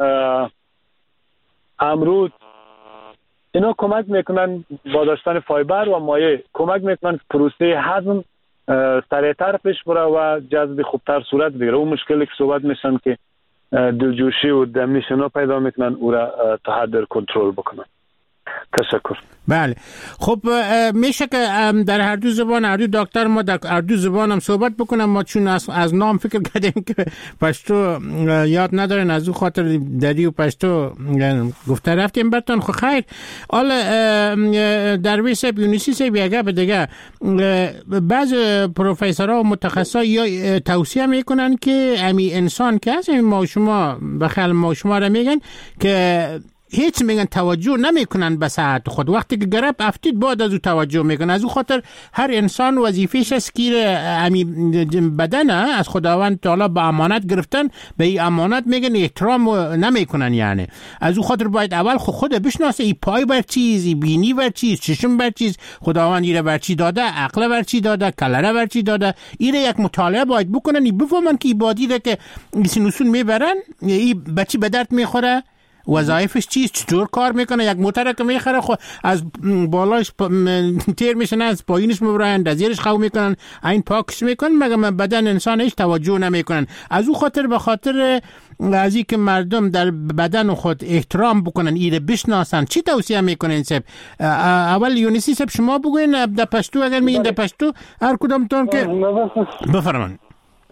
امرود. اینا کمک میکنن با داشتن فایبر و مایع کمک میکنن پروسه هضم سریعتر پیش بره و جذب خوبتر صورت بگیره. اون مشکلی که صحبت میشن که دلجوشی و دمیش اینا پیدا میکنن او را تا حد کنترل بکنن. تشکر. بله خب میشه که در هر دو زبان هر دو دکتر ما در هر دو زبان هم صحبت بکنم. ما چون از, از نام فکر کردیم که پشتو یاد ندارن از او خاطر دری و پشتو گفته رفتیم برتون. خب خیر حالا درویش صاحب یونسی صاحب یگه به دیگه بعض پروفیسورها و متخصصا یا توصیه میکنن که امی انسان که هست ما شما بخیال ما شما را میگن که هیچ میگن توجه نمیکنن به صحت خود. وقتی که گرب افتید بعد از او توجه میکنن. از او خاطر هر انسان وظیفه‌اش است که امی بدن از خداوند تعالی به امانت گرفتن به این امانت میگن احترام نمیکنن. یعنی از او خاطر باید اول خود بشناسه این پای بر چیز، این بینی بر چیز، چشم بر چیز خداوند ایره بر چی داده، عقل بر چی داده، کلره بر چی داده. ایره یک مطالعه باید بکنن، این بفهمن که این بادی را که سینوسون میبرن این بچی به درد میخوره، وظایفش چیست، چطور کار میکنه. یک موتر که میخره خو از بالاش تیر میشن از پایینش میبرن از زیرش خو میکنن این پاکش میکنن مگه بدن انسان هیچ توجه نمیکنن. از او خاطر به خاطر از اینکه مردم در بدن خود احترام بکنن ایره بشناسن چی توصیه میکنین صاحب؟ اول یونسی صاحب شما بگوین در پشتو اگر میگین در پشتو هر کدامتون که بفرمایید.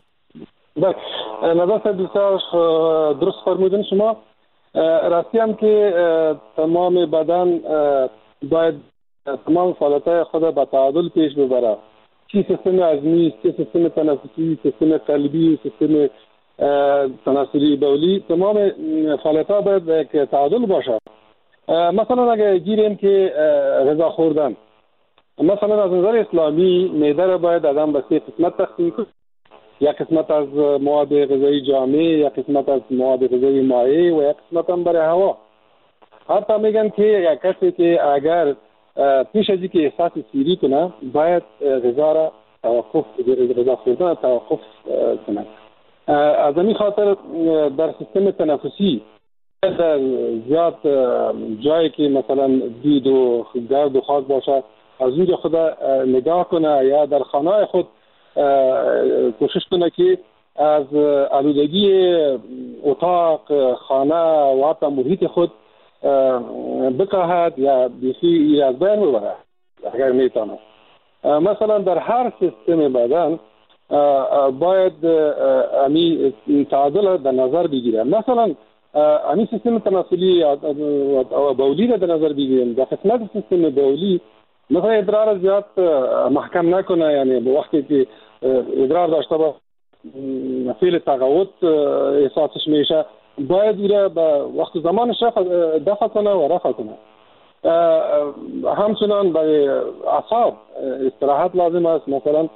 نظر صاحب بسیار درست فرمودین شما. راستی هم که تمام بدن باید تمام فعالیت‌های خود به تعادل پیش ببره. چی سیستم هضمی، چی سیستم تنفسی، سیستم قلبی، سیستم تناسلی بولی، تمام فعالیت‌ها باید یک تعادل باشه. مثلا اگر گیریم که غذا خوردن، مثلا از نظر اسلامی معده را باید آدم به سه قسمت تقسیم کنه. یک قسمت از مواد غذایی جامع، یک قسمت از مواد غذایی مایع و یک قسمت هم برای هوا. حتی میگن که یک کسی که اگر پیش از اینکه احساس سیری کنه باید غذا را توقف غذا خوردن توقف کنه. از همین خاطر در سیستم تنفسی در زیاد جایی که مثلا دود و گرد و خاک باشه از اونجا خود نگاه کنه یا در خانه خود کوشش کنه که از آلودگی اتاق، خانه و حتی محیط خود بکاهد یا بیخی از بین ببره اگر میتونه. مثلا در هر سیستم بدن باید امی تعادل در نظر بگیریم. مثلا امی سیستم تناسلی و بولی را در نظر بگیریم. در قسمت سیستم بولی مثلا ادرار زیاد محکم نکنه، یعنی به وقتی که ادرار داشته با فعل تقاعد احساسش میشه باید ایره به وقت زمانش دفع کنه و رفع کنه. همچنان برای اعصاب استراحت لازم است. مثلا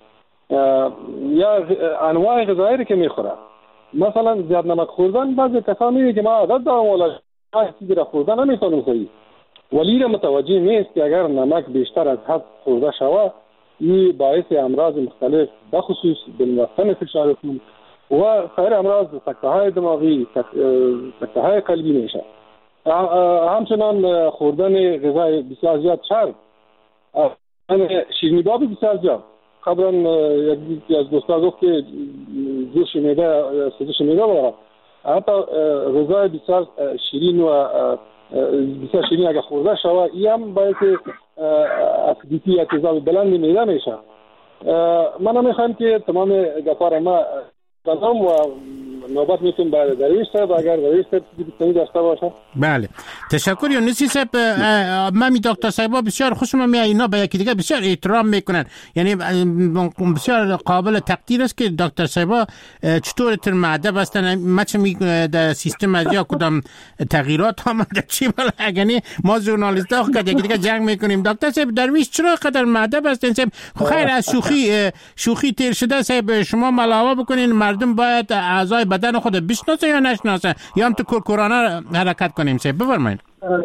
یا انواع غذایی که میخوره. مثلا زیاد نمک خوردن، بعضی کسان میگه که ما عادت دارم ولی چیزی را خوردن نمیتونم خورم، ولی را متوجه نیست که اگر نمک بیشتر از حد خورده شود این باعث امراض مختلف بخصوص بلندستن فشار خون و سایر امراض سکته‌های دماغی، سکته‌های قلبی میشه. همچنان خوردن غذای بسیار زیاد چرب، شیرینی باب بسیار زیاد. قبلا یکی از دوستان گفت که جوش معده سوزش معده داره. حتی غذای بسیار شیرین و بسیار شیرین اگر خورده شود این هم باعث اسیدیتی یا تیزاب بلند معده میشه. من نمیخوام که تمام گپار ما کنم و نوبت میتونم برای درویش صاحب اگر درویش صاحب چیزی داشته باشه. بله تشکر. یونسی صاحب من دکتر صاحبا بسیار خوشم میاد، اینا به یکی دیگه بسیار احترام میکنن، یعنی بسیار قابل تقدیر است که دکتر صاحبا چطور تر معده بستن مچ می در سیستم از یا کدام تغییرات آمده چی بالا، یعنی ما ژورنالیست ها که یکی دیگه جنگ میکنیم. دکتر صاحب درویش چرا قدر معده بستن صاحب؟ خیر از شوخی شوخی تیر شده صاحب شما ملاوا بکنین، مردم باید اعضای بدن خود بشناسه یا نشناسه یا هم تو کورکورانه حرکت کنیم صاحب؟ بفرمایید.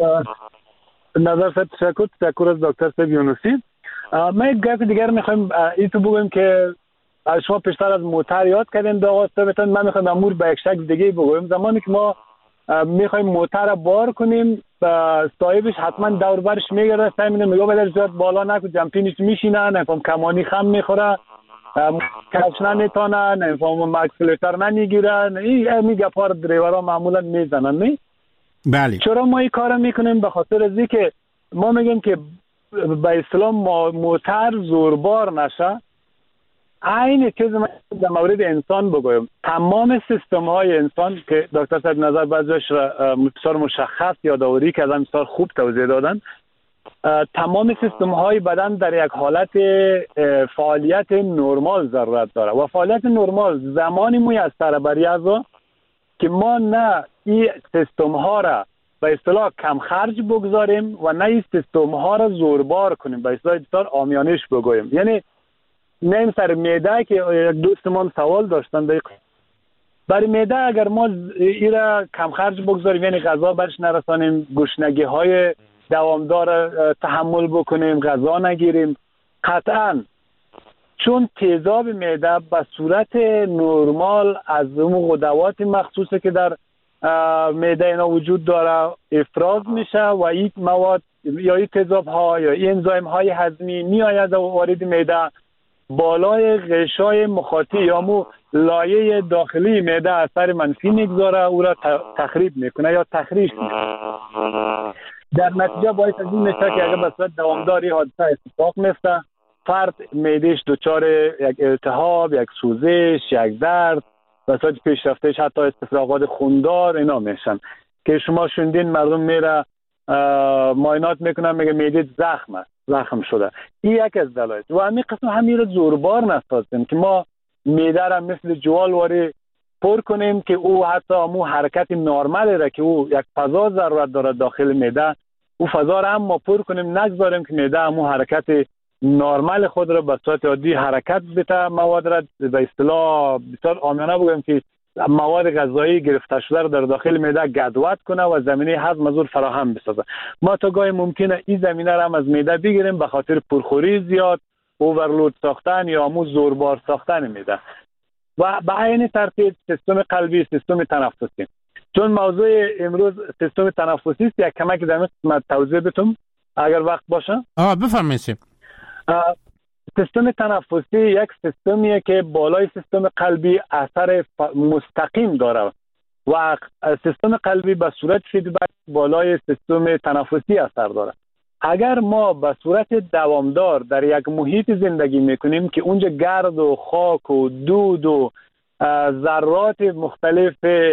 نظر صاحب تشکر تشکر از دکتر صاحب یونسی. من یک گپ دیگر میخوایم این تو بگم که شما پیشتر از موتر یاد کردین آقا صاحبتون، من میخوام امور به یک شکل دیگه بگم. زمانی که ما میخوایم موتر را بار کنیم صاحبش حتما دور برش میگرده، سعی میکنه میگه بدر زیاد بالا نکن، جمپینش میشینه، نفهم کمانی خم میخوره، کفش نمیتونه، نفهم اکسلراتور نمیگیره، این میگه پار دریورها معمولا میزنن. نه بله. چرا ما این کار میکنیم؟ به خاطر از اینکه ما میگیم که به اصطلاح موتر زوربار نشه. عین چیز من در مورد انسان بگویم، تمام سیستم های انسان که دکتر صاحب نظر بعضیش بسیار مشخص یادآوری کردن، بسیار خوب توضیح دادن، تمام سیستم های بدن در یک حالت فعالیت نرمال ضرورت داره و فعالیت نرمال زمانی میسر بر اعضا که ما نه این سیستم ها را به اصطلاح کم خرج بگذاریم و نه این سیستم ها را زوربار کنیم، به اصطلاح بسیار عامیانش بگویم. یعنی نیم سر معده که یک دوستمان سوال داشتن، برای معده اگر ما این را کم خرج بگذاریم، یعنی غذا برش نرسانیم، گشنگی های دوامدار تحمل بکنیم، غذا نگیریم، قطعا چون تیزاب معده به صورت نرمال از اون غدوات مخصوصه که در معده اینا وجود داره افراز میشه و این مواد یا این تیزاب ها یا این انزایم های هضمی میآید وارد معده، بالای غشای مخاطی یا مو لایه داخلی معده اثر منفی میگذاره، او را تخریب میکنه یا تخریش میکنه. در نتیجه باعث از این میشه که اگر به صورت دوامداری حادثه اتفاق میفته، فرد معدهش دچار یک التهاب، یک سوزش، یک درد، به صورت پیشرفتهش حتی استفراغات خوندار اینا میشن که شما شوندین مردم میره معاینات میکنن میگه معده زخم است، زخم شده. این یک از دلایل. و همین قسم همین رو زوربار نسازیم که ما معده را مثل جوال واری پر کنیم که او حتی امو حرکت نرمال را که او یک فضا ضرورت داره داخل معده، او فضا را هم ما پر کنیم، نگذاریم که معده امو حرکت نرمال خود را به صورت عادی حرکت بده، مواد را به اصطلاح بسیار عامیانه بگم که مواد غذایی گرفته شده را در داخل معده گدوت کنه و زمینه هضم زور فراهم بسازه. ما تا گاهی ممکنه این زمینه را هم از معده بگیریم به خاطر پرخوری زیاد، اوورلود ساختن یا امو زوربار ساختن معده. و به عین ترتیب سیستم قلبی، سیستم تنفسی. چون موضوع امروز سیستم تنفسی است، یک کمک در این توضیح بدم اگر وقت باشه. آه بفرمایید. سیستم تنفسی یک سیستمیه که بالای سیستم قلبی اثر مستقیم داره و سیستم قلبی به صورت فیدبک بالای سیستم تنفسی اثر داره. اگر ما به صورت دوامدار در یک محیط زندگی میکنیم که اونجا گرد و خاک و دود و ذرات مختلف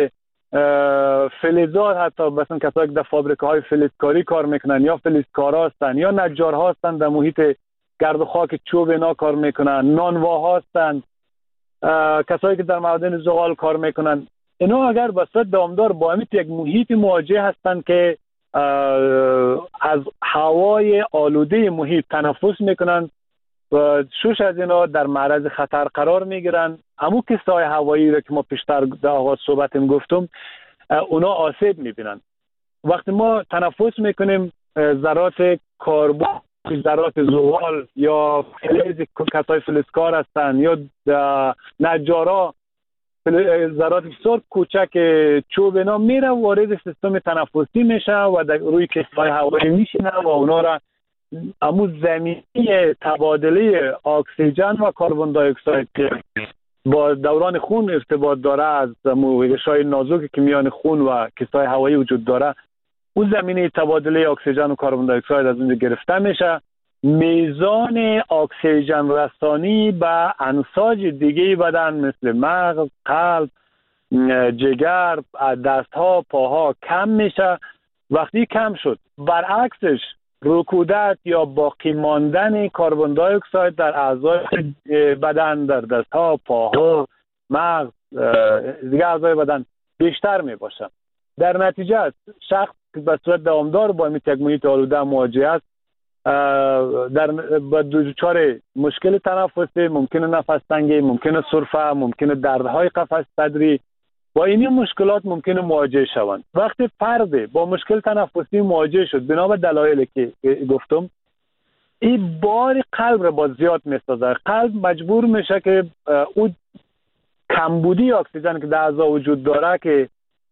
فلزات، حتی مثلا کسایی که در فابریکه های فلزکاری کار میکنن یا فلزکارا هستن یا نجارها هستن در محیط گرد و خاک چوب اینا کار میکنن، نانواها هستن، کسایی که در معادن زغال کار میکنن، اینا اگر به صورت دوامدار با همین یک محیط مواجه هستن که از هوای آلوده محیط تنفس میکنن و شش از اینا در معرض خطر قرار میگیرن. همون کیسه‌های هوایی را که ما پیشتر در آغاز صحبتم گفتم اونا آسیب میبینن. وقتی ما تنفس میکنیم ذرات کربن، ذرات زغال یا فلز، کسای فلزکار هستن یا نجارا، ذرات بسیار کوچک چوب اینا میره وارد سیستم تنفسی میشه و در روی کیسه‌های هوایی میشینه و اونا را امو زمینی تبادله اکسیژن و کربن دی اکساید که با دوران خون ارتباط داره، از غشای نازکی که میان خون و کیسه‌های هوایی وجود داره، اون زمینه تبادله اکسیژن و کربن دی اکساید از اونجا گرفته میشه. میزان اکسیژن رسانی به انساج دیگه بدن مثل مغز، قلب، جگر، دستها، پاها کم میشه. وقتی کم شد، برعکسش رکودت یا باقی ماندن کربن دی اکساید در اعضای بدن، در دستها، پاها، مغز، دیگه اعضای بدن بیشتر می باشه. در نتیجه شخص به صورت دوامدار با این یک محیط آلوده مواجه است، در با دچار مشکل تنفسی، ممکنه نفس تنگی، ممکنه سرفه، ممکنه دردهای قفس صدری، با این مشکلات ممکنه مواجه شوند. وقتی فرد با مشکل تنفسی مواجه شد بنا به دلایلی که گفتم، این بار قلب را با زیاد میسازه. قلب مجبور میشه که اون کمبودی اکسیژن که در اعضا وجود داره که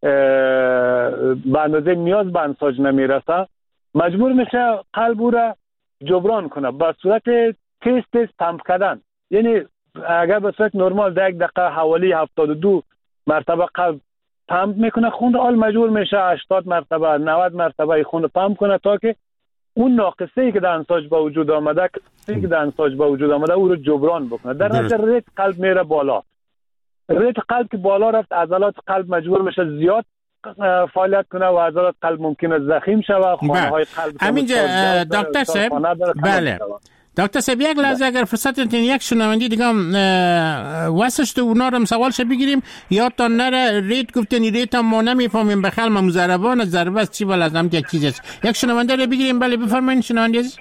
به اندازه نیاز به انساج نمیرسه، مجبور میشه قلب او را جبران کنه با صورت تیز تیز پمپ کردن. یعنی اگر به صورت نرمال در یک دقیقه حوالی هفتاد و دو مرتبه قلب پمپ میکنه خون، حال مجبور میشه هشتاد مرتبه نود مرتبه خون پمپ کنه تا که اون ناقصه ای که در انساج با وجود آمده که در انساج با وجود آمده او رو جبران بکنه. در نتیجه ریت قلب میره بالا. ریت قلب که بالا رفت، عضلات قلب مجبور میشه زیاد فعالیت کنه و عضلات قلب ممکنه زخیم شود. خانه های قلب همینجا دکتر صاحب، بله دکتر صاحب یک لحظه اگر فرصت دین یک شنوندی دیگه واسه اونا رو سوال شه بگیریم. یادتان نره ریت گفتن ریت هم ما نمیفهمیم، بخل ما مضربان ضربه است چی ولی لازم یک چیز است. یک شنونده رو بگیریم. بله بفرمایید شنونده عزیز.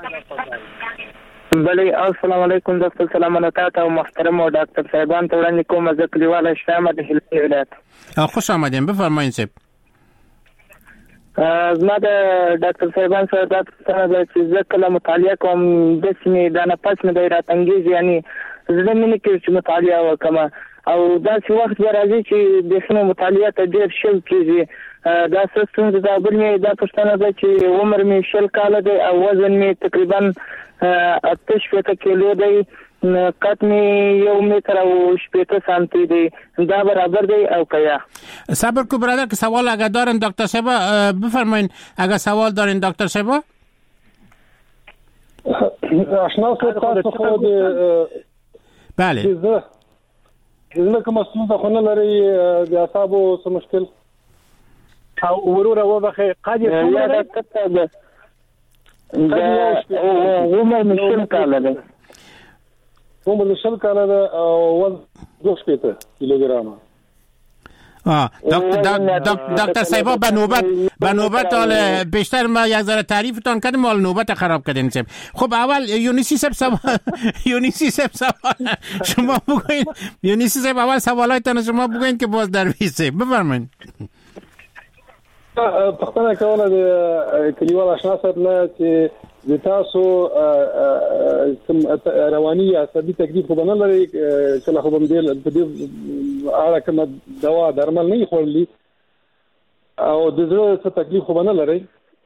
بله السلام علیکم دکتر، سلام علیکم و محترم و دکتر صاحبان ته وړاندې کوم. زه کلیوال شامه د هلمند ولایت. خوش آمدین، بفرمایید صاحب. زما د ډاکټر صاحبان سره دا څنګه چې زه کله مطالعه کوم د سیمې د نفس مې د راتنګیږي، یعنی زه مې کې چې مطالعه وکم او دا چې وخت راځي چې د سیمې مطالعه ته ډېر شل کېږي. دا څه څه دا بل مې دا پښتنه ده چې عمر مې شل کاله دی او وزن مې تقریبا اته شپېته کیلو دی، قد می یو متر و شپیته سانتی دی. دا برابر دی او کیا؟ صبر کو برادر که سوال اگر دارن دکتر صاحب بفرمایین. اگر سوال دارین دکتر صاحب. آشنا صاحب تاسو خو د بله زه زه کوم څه خو نه لري د اعصابو څه مشکل او ورور او بخې قد یې عمر مشکل کاله ده. عمر مشکل کاله ده او وزن دو شپیته کیلوگرم. آه دکتر صاحب به نوبت به نوبت حال بیشتر ما یک ذره تعریفتان کردیم، حال نوبت خراب کردین صاحب. خب اول یونیسی صاحب سوال یونیسی صاحب سوال شما بگوین. یونیسی صاحب اول سوالایتان شما بگوین که باز در ویسه بفرمایید. پښتنه کوله د کلیوال آشنا صاحب نه چې د تاسو رواني یا عصبي تکلیف خو نه لري، چې له خو بم دی په دې اړه کومه دوا درمل نه خورلي او د زړه څه تکلیف خو نه لري.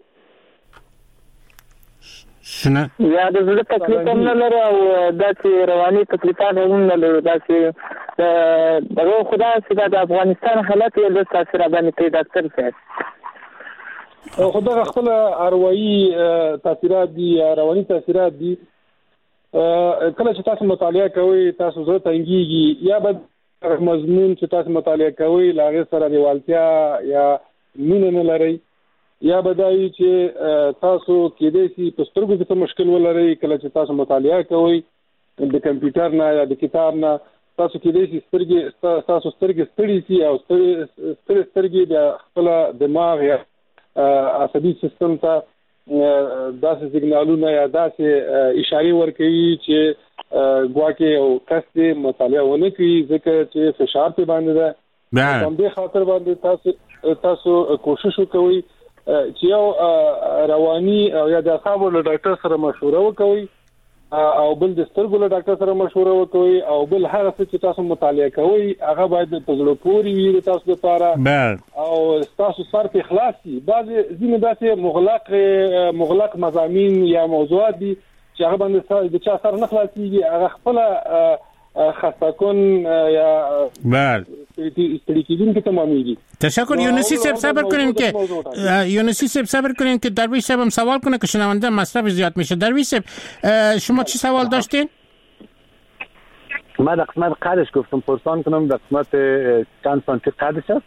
شنو یا د زړه تکلیف هم نه لري او د رواني تکلیفات هم نه لري. دا چې دغه خدای چې د افغانستان حالت یې د تاثیر باندې کوي ډاکټر صاحب. خو دا خپل اروایي تاثیرات دي، رواني تاثیرات دي. کله چې تاسو مطالعه کوئ تاسو زړه تنګيږي یا به مضمون چې تاسو مطالعه کوئ لاغه سره دیوالتیا یا مینه نه لري، یا به دایي چې تاسو کېدې سي په سترګو کې څه مشکل ولري. کله چې تاسو مطالعه کوئ د کمپیوټر نه یا د کتاب نه تاسو کېدې سي سترګې تاسو سترګې ستړي سي او ستړي سترګې د خپل دماغ یا عصبي سیستم ته داسې سیګنالونه یا داسې اشاره ورکوي چې ګواکې او کس مطالعه ونه کوي ځکه چې فشار په باندې ده. هم دې خاطر باندې تاسو تاسو کوشش وکوي چې یو رواني او یا د اعصابو له ډاکټر سره مشوره وکوي او بل د سترګو له ډاکټر سره مشوره وکوي او بل هر څه چې تاسو مطالعه کوي هغه باید په زړه پورې وي تاسو لپاره او تاسو سر په اخلاص وي. بعضی ځینې داسې مغلق مغلق مضامین یا موضوعات دي چې هغه باندې د چا سره نه خلاصيږي هغه خپل خسته کن یا بله استریکیدون که تمامیگی. تشکر. یونسی صاحب صبر کنین که یونسی صاحب صبر کنین که درویش صاحب هم سوال کنه که شنونده مصرف زیاد میشه. درویش صاحب شما چی سوال داشتین؟ من در قسمت قدش گفتم پرسان کنم در قسمت چند سانتی قدش هست؟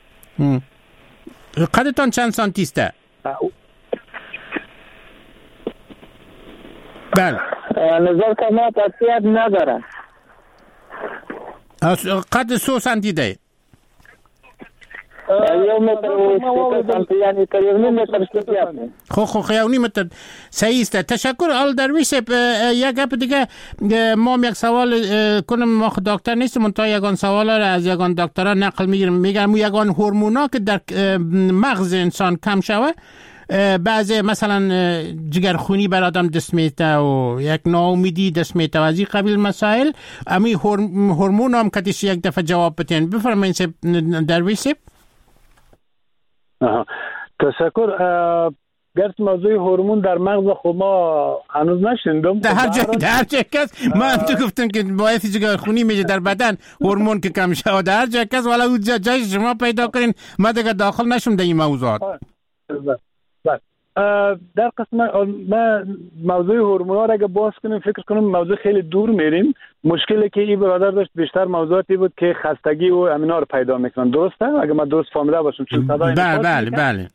قدتان چند سانتی است؟ بله نظر که ما تفسیت نداره. قد سو سانتی ده؟ یو متر و سانتی یعنی که یو متر شکیت نه. خو خو خیاونی متر صحیح است. تشکر. آل درویش یک گپ دیگه ما یک سوال کنم. ما دکتر نیستم منتها یگان سوالا را از یگان دکترها نقل میگیرم. میگم یگان هورمونا که در مغز انسان کم شوه بعضی مثلا جگرخونی بر آدم دست میته و یک ناامیدی دست میته و از این قبیل مسائل امی هورمون هم کتیش یک دفعه جواب بتین. بفرمایین سب درویش صاحب. تشکر. گرچه موضوع هورمون در مغز خود ما هنوز نشنیدم. در هر جای در هر جای کس من تو گفتم که باعث جگرخونی میشه در بدن هورمون که کم شود در هر جای کس ولی اون جای شما پیدا کنین. ما دیگه داخل نشم در این موضوعات. در قسمت ما موضوع هورمونا را اگه باز کنیم فکر کنم موضوع خیلی دور میریم. مشکلی که این برادر داشت بیشتر موضوعاتی بود که خستگی و امینا رو پیدا میکنن. درسته؟ اگه من درست فهمیده باشم چون صدای بله بله بله.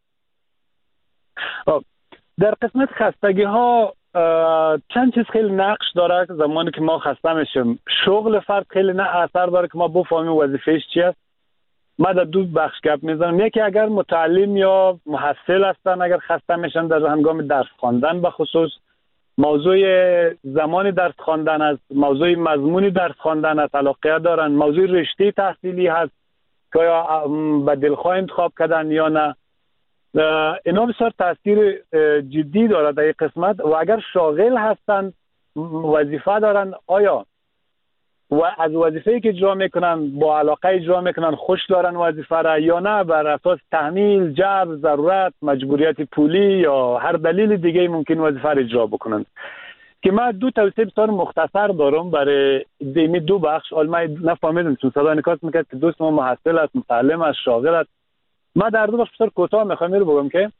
در قسمت خستگی ها چند چیز خیلی نقش داره. زمانی که ما خسته میشیم شغل فرد خیلی نه اثر داره که ما بفهمیم وظیفهش چی است. ما در دو بخش گپ میزنم. یکی اگر متعلم یا محصل هستن اگر خسته میشن در هنگام درس خواندن به خصوص موضوع زمان درس خواندن است، موضوع مضمون درس خواندن است علاقه دارن، موضوع رشته تحصیلی هست که یا به دلخواه انتخاب کردن یا نه. اینا بسیار تاثیر جدی داره در این قسمت و اگر شاغل هستن وظیفه دارن آیا و از وظیفه‌ای که اجرا میکنن با علاقه اجرا میکنن خوش دارن وظیفه را یا نه بر اساس تحمیل، جبر، ضرورت، مجبوریت پولی یا هر دلیل دیگه ممکن وظیفه را اجرا بکنن. که من دو توصیه بسیار مختصر دارم برای دیمی دو بخش. حالا من نفهمیدم چون صدا انعکاس میکرد که دوست ما محصل است، متعلم است، شاغل است. من در دو بخش بسیار کوتاه میخوام رو بگم که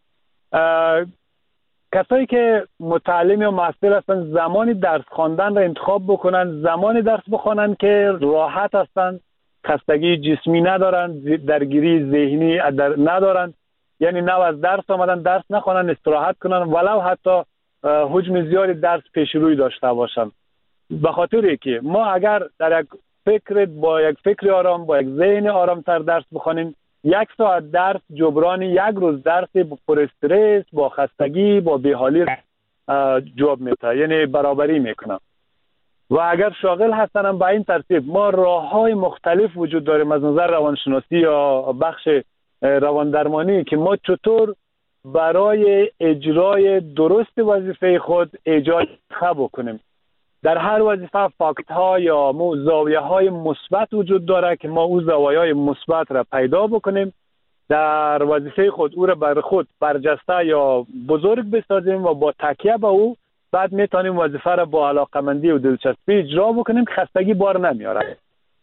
کسایی که متعلم یا محصل هستن زمانی درس خواندن را انتخاب بکنن، زمانی درس بخونن که راحت هستن، خستگی جسمی ندارن، درگیری ذهنی ندارن. یعنی نه از درس آمدن درس نخونن، استراحت کنن ولو حتی حجم زیادی درس پیش روی داشته باشن. به خاطر که ما اگر در یک فکر با یک فکر آرام با یک ذهن آرام تر درس بخونیم یک ساعت درس جبران یک روز درس با پر استرس، با خستگی، با بیحالی جواب میده، یعنی برابری میکنه. و اگر شاغل هستن هم به این ترتیب ما راههای مختلف وجود داریم از نظر روانشناسی یا بخش رواندرمانی که ما چطور برای اجرای درست وظیفه خود ایجاد خب کنیم. در هر وظیفه فاکت ها یا زاویه های مثبت وجود داره که ما او زاویه های مثبت را پیدا بکنیم، در وظیفه خود او را بر خود برجسته یا بزرگ بسازیم و با تکیه به او بعد میتونیم وظیفه را با علاقمندی و دلچسبی اجرا بکنیم که خستگی بار نمیاره.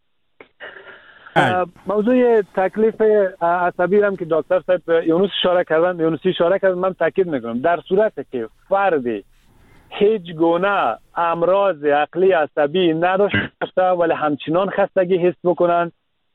موضوع تکلیف عصبی هم که دکتر صاحب یونس اشاره کردن، یونسی اشاره کردن، من تاکید میکنم در صورتی که فردی هیچ گونه امراض عقلی عصبی نداشته ولی همچنان خستگی حس بکنن،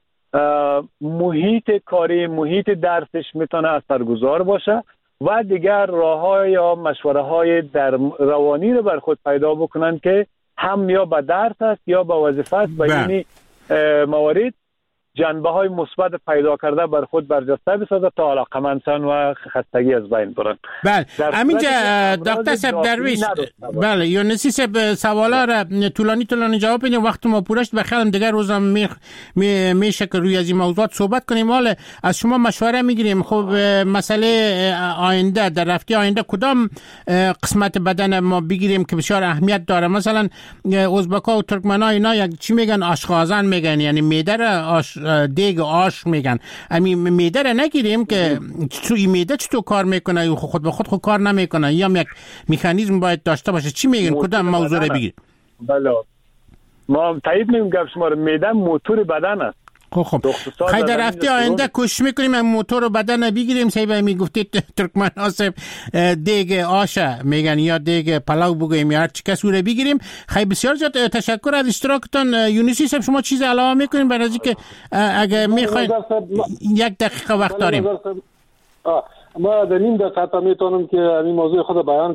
محیط کاری، محیط درسش میتونه اثرگذار باشه و دیگر راه‌های یا مشوره‌های در روانی رو بر خود پیدا بکنن که هم یا به درس است یا به وظیفه است. به این موارد جنبه های مثبت پیدا کرده بر خود برجسته بسازه تا علاقمند شن و خستگی از بین برن. بله همینجا دکتر صاحب درویش، بله یونسی صاحب سوالا را طولانی طولانی جواب بدیم، وقت ما پورش بخیرم دیگر روزم می میشه که روی از این موضوعات صحبت کنیم. حالا از شما مشوره میگیریم. خب مسئله آینده در رفته آینده کدام قسمت بدن ما بگیریم که بسیار اهمیت داره؟ مثلا ازبکا و ترکمنا اینا یک چی میگن؟ آشقازن میگن، یعنی میده را آش دیگ آش میگن. امی میده را نگیریم که توی میده چطور کار میکنه؟ خود به خود خود کار نمیکنه یا یک مکانیزم باید داشته باشه؟ چی میگن کدام موضوع را بگیریم؟ بله ما تایید میگم گپ شما رو، میده موتور بدن است. خب خب خیلی در هفته آینده کوشش میکنیم موتور بدن بگیریم. سیبه میگفتید ترکمن آسف دیگ آشه میگن یا دیگ پلاو بگویم یا هر چی کسوره بگیریم. خیلی بسیار زیاد تشکر از اشتراکتان. یونسی صاحب شما چیز علاوه میکنیم برای از اینکه اگه میخواین یک دقیقه وقت داریم؟ ما در این دقیقه میتونم که این موضوع خود بیان.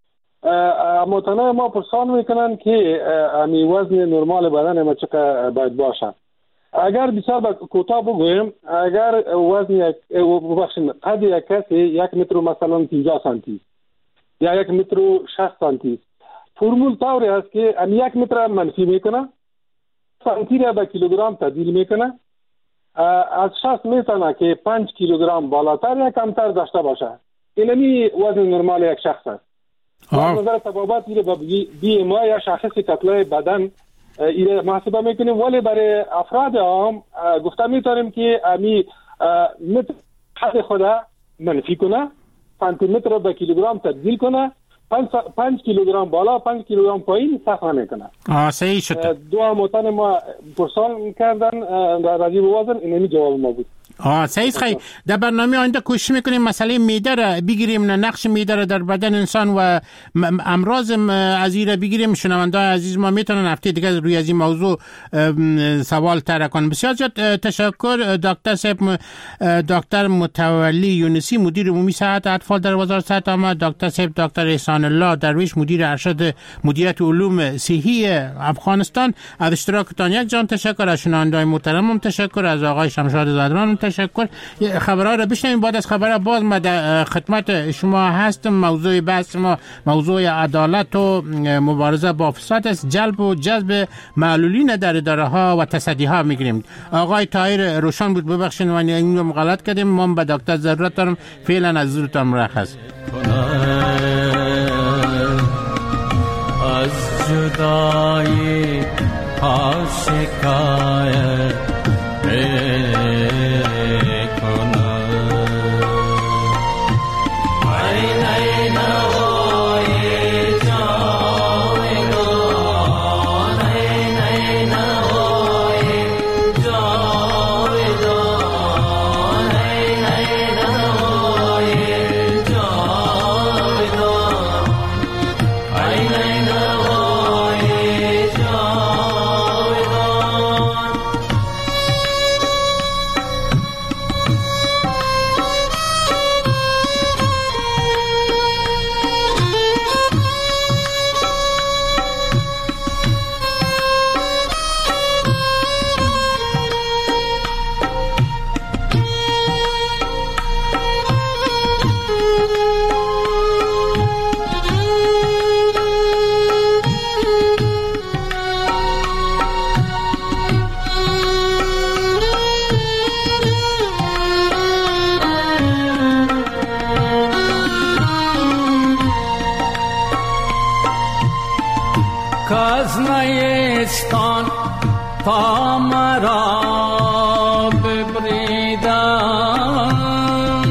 متنوع ما پرسان میکنن که امی وزن نرمال بدن ما چقدر باید باشه. اگر بسیار با کوتاه بگویم، اگر وزن یک بخشین قد یک کسی یک متر مثلا پنجاه سانتی یا یک متر شصت سانتی، فرمول طوری است که ام یک متر منفی میکنه، سانتی را به کیلوگرم تبدیل میکنه. از شصت میتونه که پنج کیلوگرم بالاتر یا کمتر داشته باشه. اینمی وزن نرمال یک شخص است. از نظر طبابت میره به بی ام آی یا شاخص کتله بدن ایره محاسبه میکنیم، ولی برای افراد عام گفته میتونیم که امی متر حد خدا منفی کنه، سانتی متر به کیلوگرم تبدیل کنه، پنج, پنج کیلوگرم بالا پنج کیلوگرم پایین صفحه میکنه. آه صحیح شد. دو متن ما پرسان کردن راجع به وزن، اینمی جواب ما بود. آه سعید خیلی در برنامه آینده کوشش میکنیم مسئله میده را بگیریم، نقش میده را در بدن انسان و امراض از این را بگیریم. شنونده عزیز ما میتونن هفته دیگه روی از این موضوع سوال طرح کنن. بسیار زیاد تشکر دکتر صاحب. دکتر متولی یونسی مدیر عمومی صحت اطفال در وزارت صحت عامه، دکتر صاحب دکتر احسان الله درویش مدیر ارشد مدیریت علوم صحی افغانستان. از اشتراکتان یک جان تشکر. از شنونده‌های محترم تشکر. از آقای شمشاد زدران تشکر. خبرها را بشنویم. بعد از خبرها باز ما در خدمت شما هستم. موضوع بحث ما موضوع عدالت و مبارزه با فساد است. جلب و جذب معلولین در اداره ها و تصدی ها میگیریم. آقای طاهر روشن بود، ببخشید من اینو غلط کردیم. ما به دکتر ضرورت دارم. فعلا از حضورتان مرخص. از جدایی ها شکایت کازنایستان تا مرا ببریدن،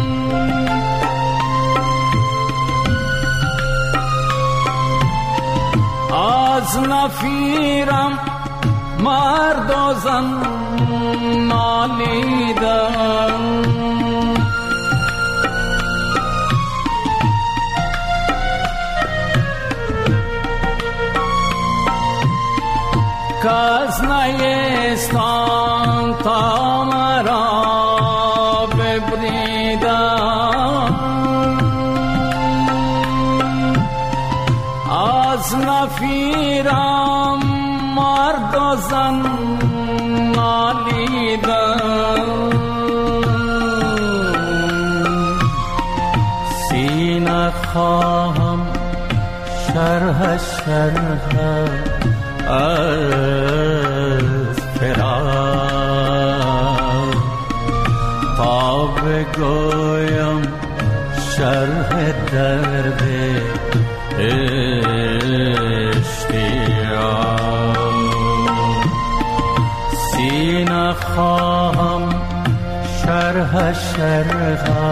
از نفیرم مرد و زن نالیدن. کاز نیستان تا مرا ببریدن، از نفیرم مرد و زن نالیدن. نخواهم شرح شرح از فراق تا بگویم شرح درد اشتیاق. سی نخواهم شرح شرح